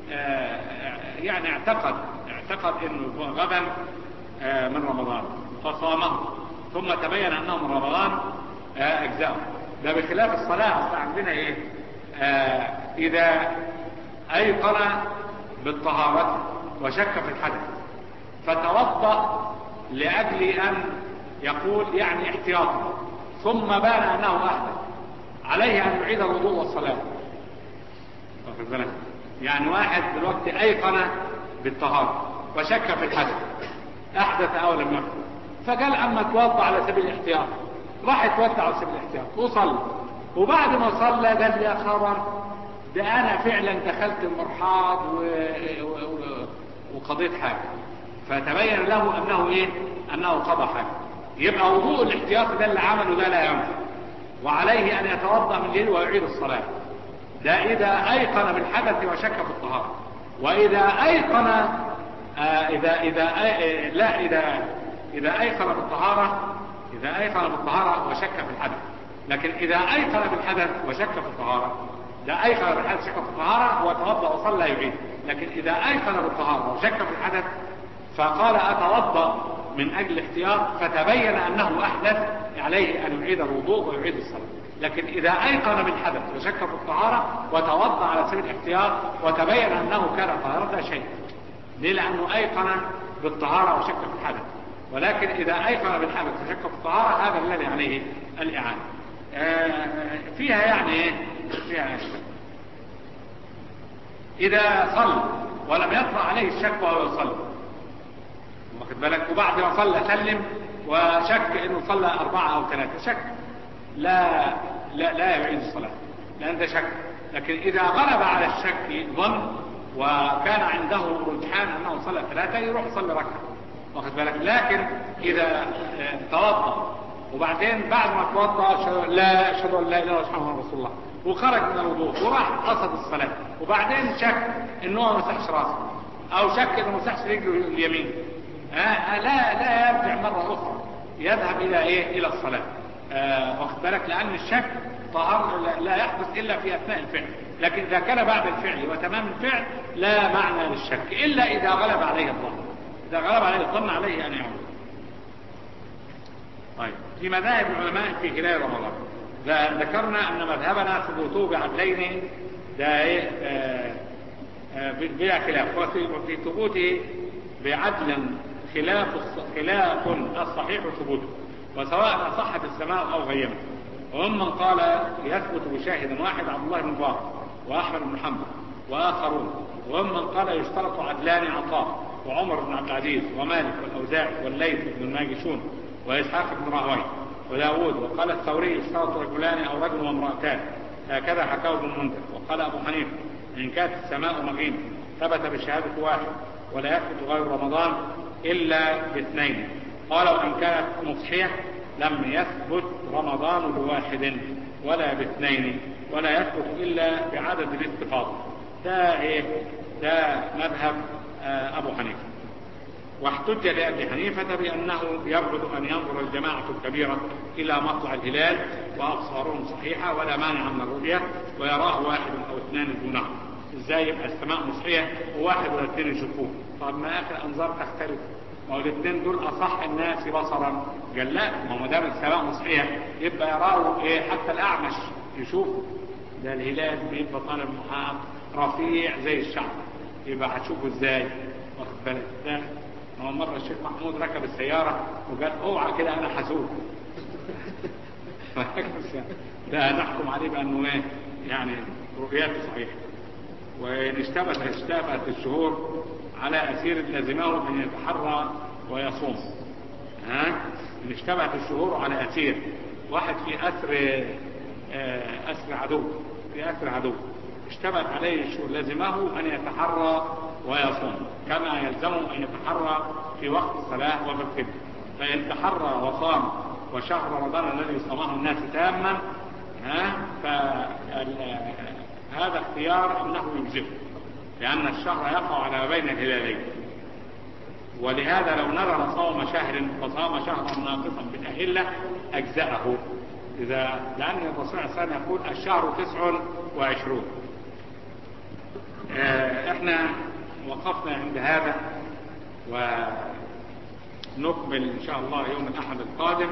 يعني اعتقد اعتقد انه غدا من رمضان فصامه ثم تبين انه من رمضان اجزاءه. ده بخلاف الصلاة. عندنا ايه؟ آه اذا ايقن بالطهارة وشك في الحدث فتوضأ لأجل أن يقول يعني احتياطا، ثم بان أنه أحدث، عليه أن يعيد الوضوء والصلاة. واخد بالك؟ يعني واحد دلوقتي أيقن بالطهارة وشك في الحدث، أحدث أو لم يحدث، فقال أما توضأ على سبيل الاحتياط، راح يتوضأ على سبيل الاحتياط وصلى، وبعد ما صلى قال يا خبر ده أنا فعلا دخلت المرحاض و... و... و... وقضيت حاجة، فتبين له أنه إيه؟ أنه قضى حاجة. يبقى وضوء الاحتياط ده اللي عمله ده لا ينفع، وعليه أن يتوضأ من الليل ويعيد الصلاة. ده إذا أيقن بالحدث وشك في الطهارة. وإذا أيقن آه إذا إذا آه لا إذا إذا أيقن بالطهارة إذا أيقن بالطهارة وشك في الحدث. لكن إذا أيقن بالحدث وشك في الطهارة، ده أيقن بالحدث شك في الطهارة وتوضأ وصلى يعيد. لكن إذا أيقن بالطهارة وشك في الحدث فقال أتوضأ من أجل الاحتياط، فتبين أنه أحدث، عليه أن يعيد الوضوء ويعيد الصلاة. لكن إذا أيقن بالحدث وشك في الطهارة وتوضأ على سبيل الاحتياط وتبين أنه كان طاهرا لا شيء. ليه؟ لأنه أيقن بالطهارة وشك في الحدث. ولكن إذا أيقن بالحدث وشك في الطهارة هذا الذي عليه الإعانة. فيها يعني فيها إذا صلى ولم يطرأ عليه الشك وهو يصلي، واخد بالك، وبعد ما صلى سلم وشك انه صلى أربعة أو ثلاثة، شك لا لا لا يعيد الصلاة لأن ده شك. لكن إذا غلب على الشك ظن وكان عنده رجحان أنه صلى ثلاثة يروح يصلي ركعة، واخد بالك. لكن إذا توضأ وبعدين بعد ما توضأ لا أشهد أن لا إله إلا الله محمد رسول الله وخرج من الوضوء وراح قصد الصلاة، وبعدين شك إنه ما مسحش راسه أو شك إنه ما مسحش رجله اليمين، آه لا لا يرجع مرة أخرى، يذهب إلى إيه؟ إلى الصلاة. آه واخد بالك، لأن الشك طهر لا يحدث إلا في أثناء الفعل. لكن إذا كان بعد الفعل وتمام الفعل لا معنى للشك إلا إذا غلب عليه الظن. إذا غلب عليه الظن عليه أن يعود. طيب، في مذاهب العلماء في هلال رمضان ذكرنا أن مذهبنا ثبوته بعدلين ده إيه؟ آه آه بلا خلاف، وفي ثبوته بعدل خلاف خلاف الصحيح ثبوته، وسواء صحت السماء أو غيمت. وممن قال يثبت بشاهد واحد عبد الله بن مبارك وأحمد بن حنبل وآخرون. وممن قال يشترط عدلان عطاء وعمر بن عبد العزيز ومالك والأوزاعي والليث بن الماجشون وإسحاق بن راهويه وداود. وقال الثوري يشترط رجلان أو رجل وامرأتان، هكذا حكاه ابن المنذر. وقال أبو حنيفة إن كانت السماء مغيمة ثبت بشهادة واحد ولا يثبت غير رمضان إلا باثنين. قال وإن كانت مضحية لم يثبت رمضان بواحد ولا باثنين ولا يثبت إلا بعدد الاستفاضة. ده إيه؟ ده مذهب آه أبو حنيفة. واحتج لأبي حنيفة بأنه يبعد أن ينظر الجماعة الكبيرة إلى مطلع الهلال وأبصارهم صحيحة ولا مانع من الرؤية ويراه واحد أو اثنان دونه. ازاي يبقى السماء مصحية وواحد ولا اثنين يشوفوه؟ طب ما اخر الانظار تختلف، ما هو الاثنين دول اصح الناس بصرا. قال لا، ما هو دام السماء مصحية يبقى يراه ايه؟ حتى الاعمش يشوف. ده الهلال بيبقى طالب محاط رفيع زي الشعب، يبقى هتشوفه ازاي؟ واخد بالك. ده هو مرة الشيخ محمود ركب السيارة وقال اوعى كده انا حسوب. ده نحكم عليه بانه ايه؟ يعني رؤياته صحيحة. وإن اشتبهت اشتبهت الشهور على أسير لازمه أن يتحرى ويصوم. ها؟ إن اشتبهت الشهور على أسير، واحد في أسر أسر عدو في أسر عدو اشتبهت عليه الشهور لازمه أن يتحرى ويصوم كما يلزمه أن يتحرى في وقت الصلاة وفي القبلة. فإن تحرى وصام وشهر رمضان الذي صامه الناس تاما، ها؟ هذا اختيار أنه يجزئه، لأن الشهر يقع على بين الهلالين. ولهذا لو نذر صوم شهر فصام شهرا ناقصا بالأهلة أجزأه، إذا لأن الرسول صلى الله عليه وسلم يقول الشهر تسع وعشرون. اه احنا وقفنا عند هذا ونكمل إن شاء الله يوم الأحد القادم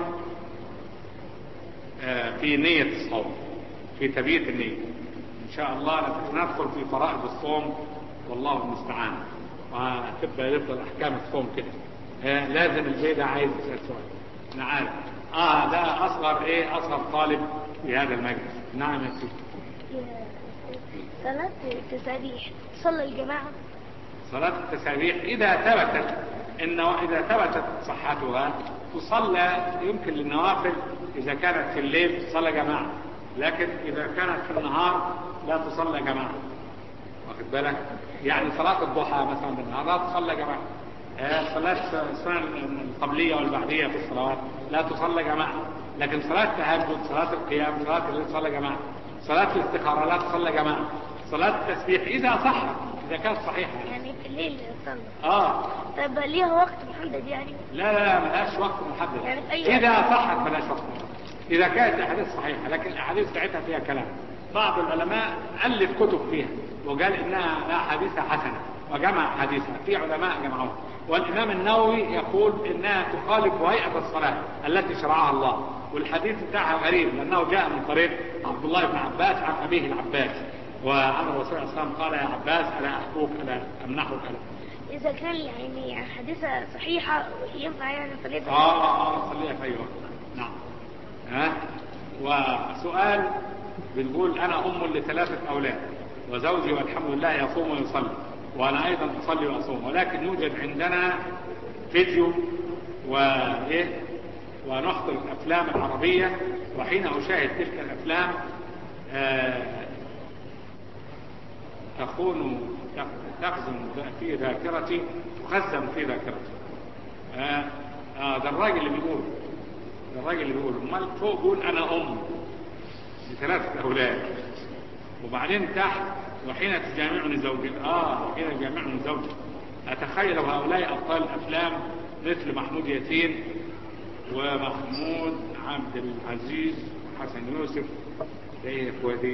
اه في نية الصوم، في تبييت النية إن شاء الله. ندخل في فرائض الصوم والله المستعان. وهتبقى يفضل احكام الصوم كده. آه لازم البيه ده عايز يسال سؤال. انا عارف. اه ده اصغر ايه اصغر طالب في هذا المجلس. نعم يا سيدي. صلاة التسابيح تصلى الجماعة؟ صلاة التسابيح إذا ثبتت إنه إذا ثبتت صحتها تصلى يمكن للنوافل. إذا كانت في الليل تصلى جماعة، لكن إذا كانت في النهار لا تصلى جماعة. واخد بالك؟ يعني صلاة الضحى مثلا بالنهار لا تصلى جماعة. آه صلاة السنن القبلية والبعدية في الصلوات لا تصلى جماعة، لكن صلاة التهجد، صلاة القيام، صلاة الليل تصلى جماعة. صلاة الاستخارة لا تصلى جماعة. صلاة التسبيح إذا صحت، إذا كانت صحيحة يعني في الليل تصلى. آه طيب ليها وقت محدد يعني؟ لا لا لا ملهاش وقت محدد. يعني في أي إذا صحت ملهاش وقت محدد، إذا كانت الأحاديث صحيحة. لكن الأحاديث بتاعتها فيها كلام. بعض العلماء ألف كتب فيها وقال إنها أحاديثها حسنة وجمع أحاديثها. في علماء جمعوها، والإمام النووي يقول إنها تخالف هيئة الصلاة التي شرعها الله. والحديث بتاعها غريب لأنه جاء من طريق عبد الله بن عباس عن أبيه العباس، وعن الرسول صلى الله عليه وسلم قال يا عباس ألا أخوك ألا أمنحك ألا. إذا كان يعني حديثة صحيحة ينفع يعني صليها؟ آه آه صليها في أي وقت. نعم. ها وسؤال بنقول أنا أم لثلاثة أولاد وزوجي والحمد لله يصوم ويصلي، وأنا أيضا أصلي وأصوم، ولكن يوجد عندنا فيديو وإيه ونحضر الأفلام العربية، وحين أشاهد تلك الأفلام آه تكون تخزن في ذاكرتي تخزن في ذاكرتي. آه آه ده الراجل اللي بيقول ده الراجل اللي بيقول امال فوق بيقول انا ام لثلاثة اولاد، وبعدين تحت وحين تجامعني زوجي. اه وحين تجامعني زوجي. اتخيل هؤلاء ابطال الافلام مثل محمود ياسين ومحمود عبد العزيز وحسن يوسف. ده ايه يا اخواتي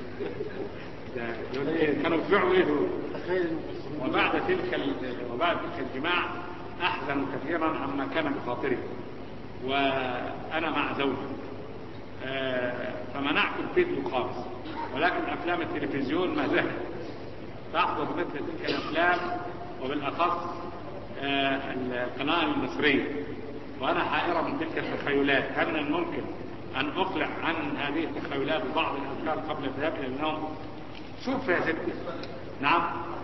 ده كانوا بيبيعوا ايه دول. وبعد تلك وبعد تلك الجماع احزن كثيرا عما كان بخاطري، وانا مع زوجي آه فمنعت الفيديو خالص، ولكن افلام التلفزيون ما زالت تحضر مثل تلك الافلام، وبالاخص آه القناه المصريه. وانا حائره من تلك التخيلات. هل من الممكن ان اقلع عن هذه التخيلات ببعض الاذكار قبل الذهاب الى النوم؟ شوف يا ستي. نعم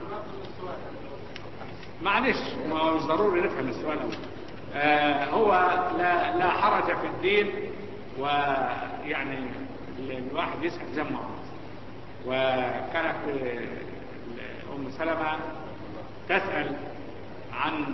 معلش ما هو مش ضروري نفهم السؤال أول. آه هو لا, لا حرج في الدين، ويعني الواحد يسأل زي ما عاوز. وكانت أم سلمة تسأل عن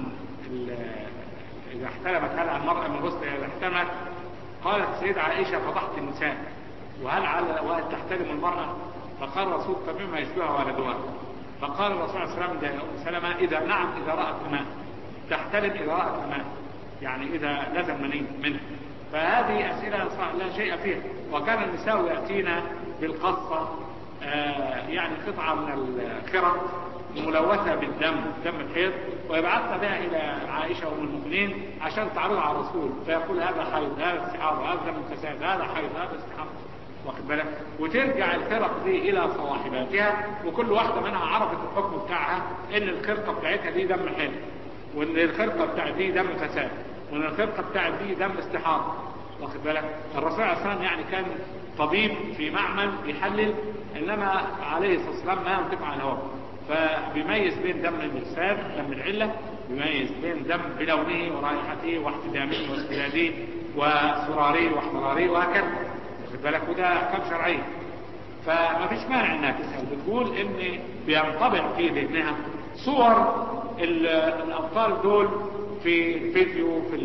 إذا احتلمت هل عن المرأة من غسل إذا احتلمت. قالت السيدة عائشة فضحت النساء وهل على وهل تحتلم المرأة؟ فقال الرسول فمما يشبهها ولدها. فقال الرسول صلى الله عليه وسلم لأم سلمة إذا نعم إذا رأت الماء تحتلم، إذا رأت الماء يعني إذا لزم مني منه. فهذه أسئلة لا شيء فيها. وكان النساء يأتينا بالقصة آه يعني قطعة من الخرق ملوثة بالدم دم الحيض، ويبعثنا بها إلى عائشة أم المؤمنين عشان تعرضها على الرسول، فيقول هذا حيض هذا استحاضة هذا دم فساد هذا حيض هذا استحاضة. واخد بالك؟ وترجع الخرق دي الى صواحباتها، وكل واحده منها عرفت الحكم بتاعها ان الخرقه بتاعتها دي دم حيض، وان الخرقه بتاعت دي دم فساد، وان الخرقه بتاعت دي دم استحاضه. واخد بالك؟ الرسول عليه الصلاه والسلام يعني كان طبيب في معمل يحلل، انما عليه الصلاه والسلام ما ينطق عن الهوى، فبيميز بين دم الفساد دم العله، بيميز بين دم بلونه ورائحته واحتدامه واستداده وسراره واحمراره وهكذا. واخد بالك؟ وده احكام شرعيه. فما فيش مانع انها تسال. بتقول ان بينطبع في ذهنها صور الابطال دول في الفيديو في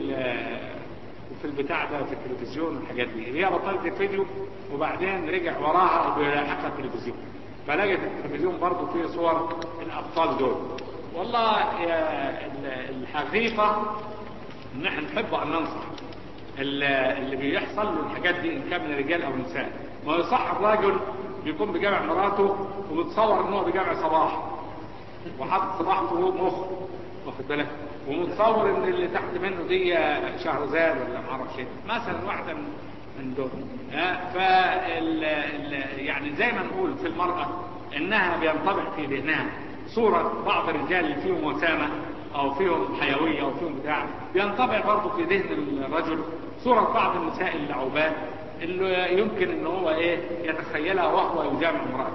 في البتاع ده في التلفزيون والحاجات دي. هي بطلت الفيديو وبعدين رجع وراها بيلاحقها التلفزيون، فلقيت التلفزيون برضه فيه صور الابطال دول. والله يا الحقيقه ان احنا نحب ان ننصح اللي بيحصل له الحاجات دي ان كان من رجال او نساء. ما يصح الراجل بيكون بجامع مراته ومتصور ان هو بجامع صباح وحاطط صباح فوق مخ، واخد بالك؟ ومتصور ان اللي تحت منه دي شهرزاد ولا ما اعرفش ايه مثلا، واحده من دول. ها ف يعني زي ما نقول في المراه انها بينطبع في ذهنها صورة بعض الرجال اللي فيهم وسامة أو فيهم حيوية أو فيهم بتاع، بينطبع برضه في ذهن الرجل صورة بعض النساء اللعوبات اللي يمكن ان هو ايه يتخيلها وهو يجامع امرأته.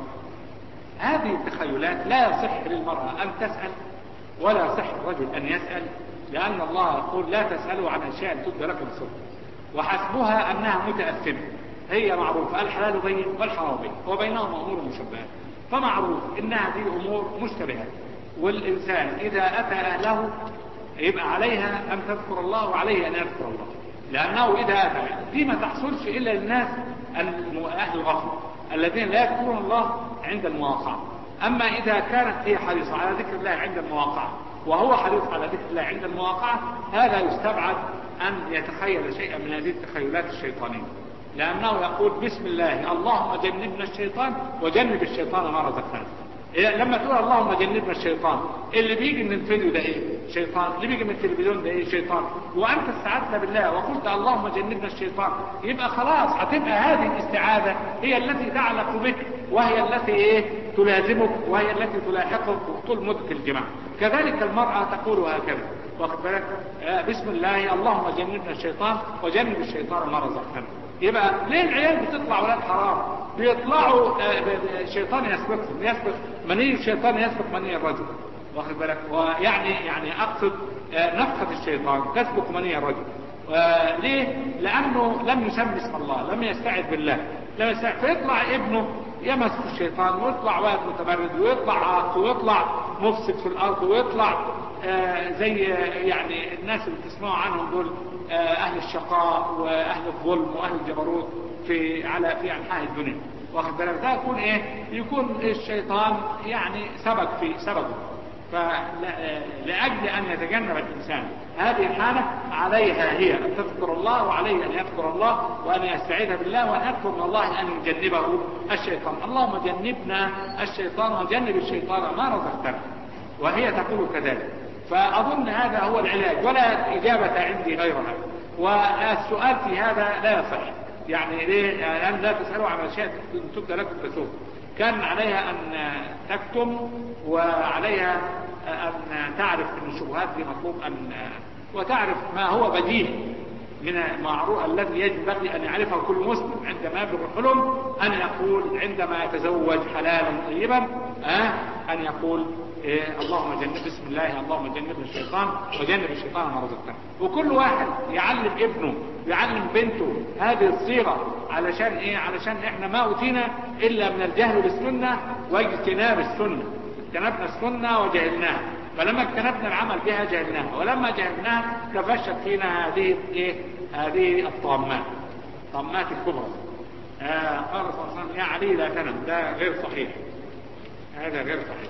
هذه التخيلات لا يصح للمرأة ان تسأل ولا يصح الرجل ان يسأل، لان الله يقول لا تسألوا عن اشياء تبدى لكم صدق، وحسبها انها متأثمة. هي معروفة الحلال بين والحرام بين وبينهما امور مشبهات، فمعروف ان هذه امور مشتبهات، والانسان اذا اتى اهله يبقى عليها ان تذكر الله وعليه ان يذكر الله، لأنه إذا أتى دي ما تحصلش إلا للناس أهل الغفلة الذين لا يذكرون الله عند المواقعة. أما إذا كانت هي حريصة على ذكر الله عند المواقعة وهو حريص على ذكر الله عند المواقعة، هذا يستبعد أن يتخيل شيئا من هذه التخيلات الشيطانية، لأنه يقول بسم الله اللهم جنبنا الشيطان وجنب الشيطان ما رزقنا. لما تقول اللهم جنبنا الشيطان، اللي بيجي من الفيديو ده ايه؟ شيطان. اللي بيجي من التلفزيون ده ايه؟ شيطان. وانت استعذت بالله وقلت اللهم جنبنا الشيطان، يبقى خلاص هتبقى هذه الاستعاذة هي التي تعلق بك، وهي التي ايه؟ تلازمك، وهي التي تلاحقك طول مدة الجماع. كذلك المرأة تقول هكذا، واخد بالك؟ آه بسم الله اللهم جنبنا الشيطان وجنب الشيطان ما رزقنا. يبقى ليه العيال بتطلع ولاد حرام؟ بيطلعوا الشيطان يسبقهم، يسبق مني الشيطان يسبق مني الرجل، واخد بالك؟ ويعني يعني اقصد نفخة الشيطان تسبق مني الرجل. ليه؟ لانه لم يسمي اسم الله، لم يستعذ بالله، لم يستعذ، فيطلع ابنه يمسك الشيطان، ويطلع واد متمرد، ويطلع عاق، ويطلع مفسد في الارض، ويطلع آه زي يعني الناس اللي بتسمعوا عنهم دول آه اهل الشقاء واهل الظلم واهل الجبروت في على في انحاء الدنيا، واخد بالك؟ ده يكون ايه؟ يكون الشيطان يعني سبق في سبقه. فلأجل أن يتجنب الإنسان هذه الحالة عليها هي أن تذكر الله، وعليه أن يذكر الله وأن يستعيذ بالله وأن يذكر من الله أن يجنبه الشيطان. اللهم جنبنا الشيطان وجنب الشيطان ما رزقتنا، وهي تقول كذلك. فأظن هذا هو العلاج، ولا إجابة عندي غيرها. والسؤال في هذا لا يصح، يعني ليه؟ لأن لا تسألوا عن أشياء تبدى لكم تسوء. كان عليها أن تكتم، وعليها أن تعرف أن الشبهات دي مطلوب أن وتعرف ما هو بديهي من المعروف الذي يجب أن يعرفه كل مسلم عندما يبلغ الحلم، أن يقول عندما يتزوج حلالا طيبا أه أن يقول إيه؟ اللهم جنب بسم الله اللهم جنبنا الشيطان وجنب الشيطان ما رزقنا. وكل واحد يعلم ابنه يعلم بنته هذه الصيغة، علشان ايه؟ علشان احنا ما اوتينا الا من الجهل بالسنة واجتناب السنة. اجتنبنا السنة وجهلناها، فلما اجتنبنا العمل بها جهلناها، ولما جهلناها تفشت فينا هذه ايه؟ هذه الطامات، الطامات الكبرى. آه قال صلى الله عليه وسلم يا علي لا تنم، ده غير صحيح، هذا غير صحيح.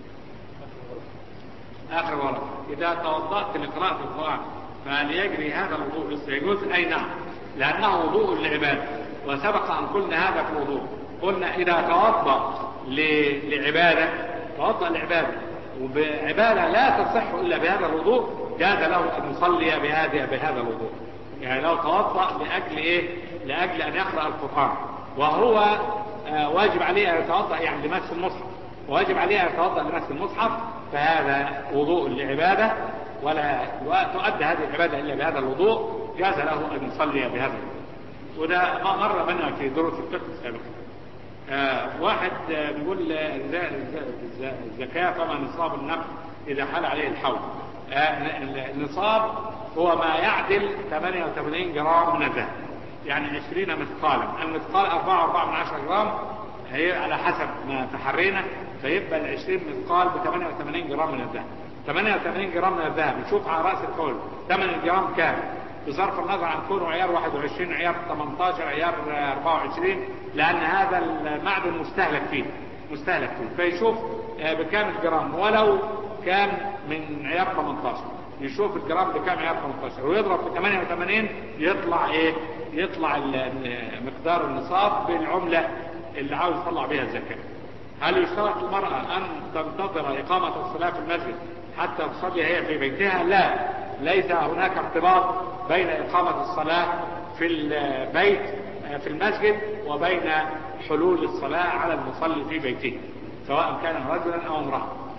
آخر ورقة، إذا توضأت لقراءة القرآن فهل يجري هذا الوضوء يجوز؟ أي نعم، لأنه وضوء للعبادة، وسبق أن قلنا هذا في الوضوء. قلنا إذا توضأ لعبادة توضأ لعبادة وبعبادة لا تصح إلا بهذا الوضوء، جاز له أن يصلي بهذا بهذا الوضوء. يعني لو توضأ لأجل إيه؟ لأجل أن يقرأ القرآن، وهو آه واجب عليه أن يتوضأ يعني لمس المصحف، واجب عليه أن يتوضأ لمس المصحف، فهذا وضوء لعبادة ولا تؤدى هذه العبادة إلا بهذا الوضوء، جاز له أن يصلي بهذا الوضوء. وده ما مر بنا في دروس الفقه السابقة. آه واحد آه بيقول الزكاة فما نصاب النقد إذا حال عليه الحول. آه النصاب هو ما يعدل ثمانية وثمانين جرام من الذهب، يعني عشرين مثقالا. المثقال أربعة وأربعة من عشرة جرام، هي على حسب ما تحرينا، فيبقى العشرين مثقال ب ثمانية وثمانين جرام من الذهب. ثمانية وثمانين جرام من الذهب نشوف على رأس القول ثمانية جرام كام، بصرف النظر عن كونه عيار واحد وعشرين، عيار ثمانية عشر، عيار أربعة وعشرين، لأن هذا المعدن مستهلك فيه مستهلك فيه فيشوف بكام الجرام، ولو كان من عيار ثمانية عشر يشوف الجرام بكام عيار ثمانية عشر، ويضرب في ثمانية وثمانين يطلع ايه؟ يطلع مقدار النصاب بالعملة اللي عاوز يطلع بها الزكاة. هل يشترط المرأة أن تنتظر إقامة الصلاة في المسجد حتى تصلي هي في بيتها؟ لا، ليس هناك ارتباط بين إقامة الصلاة في البيت في المسجد وبين حلول الصلاة على المصلي في بيته، سواء كان رجلا أو امرأة.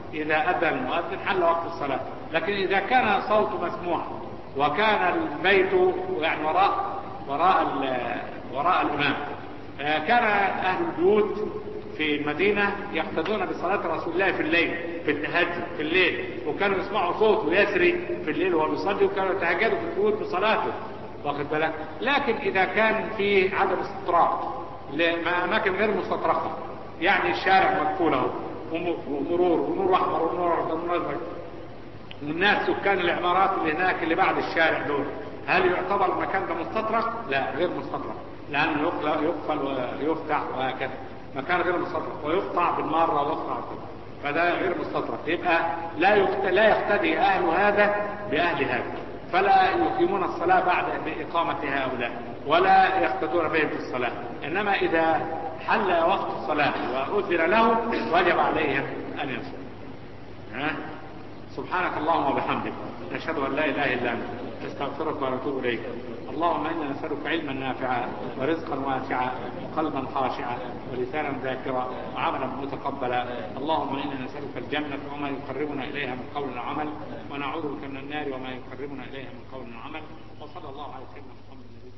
إذا أذن المؤذن حل وقت الصلاة. لكن إذا كان صوت مسموع وكان البيت يعني وراء وراء وراء الإمام، كان أهل البيوت في المدينة يقتدون بصلاة رسول الله في الليل، في التهجد في الليل، وكانوا يسمعوا صوته يسري في الليل وهو بيصلي، وكانوا يتهجدوا في البيوت بصلاته، واخد بالك. لكن إذا كان في عدم استطراق لأماكن غير مستطرقة، يعني الشارع مقفول اهو ومرور ونور أحمر ونور أخضر والناس سكان العمارات اللي هناك اللي بعد الشارع دول، هل يعتبر المكان ده مستطرق؟ لا، غير مستطرق، لأنه يقفل ويفتح وهكذا، مكان غير مستطرق، ويقطع بالمرة ويقطع، فده غير مستطرق. يبقى لا لا يقتدي أهل هذا بأهل هذا، فلا يقيمون الصلاة بعد إقامة هؤلاء ولا يقتدون بهم في الصلاة. إنما إذا حل وقت الصلاة وأذن له وجب عليهم أن يصلوا. سبحانك اللهم وبحمدك، نشهد أن لا إله إلا أنت، نستغفرك ونتوب إليك. اللهم إنا نسألك علما نافعا ورزقا واسعا وقلبا خاشعا ولسانا ذاكرا وعملا متقبلا. اللهم إنا نسألك الجنة وما يقربنا إليها من قول وعمل، ونعوذ بك من النار وما يقربنا إليها من قول وعمل. وصلى الله على سيدنا محمد.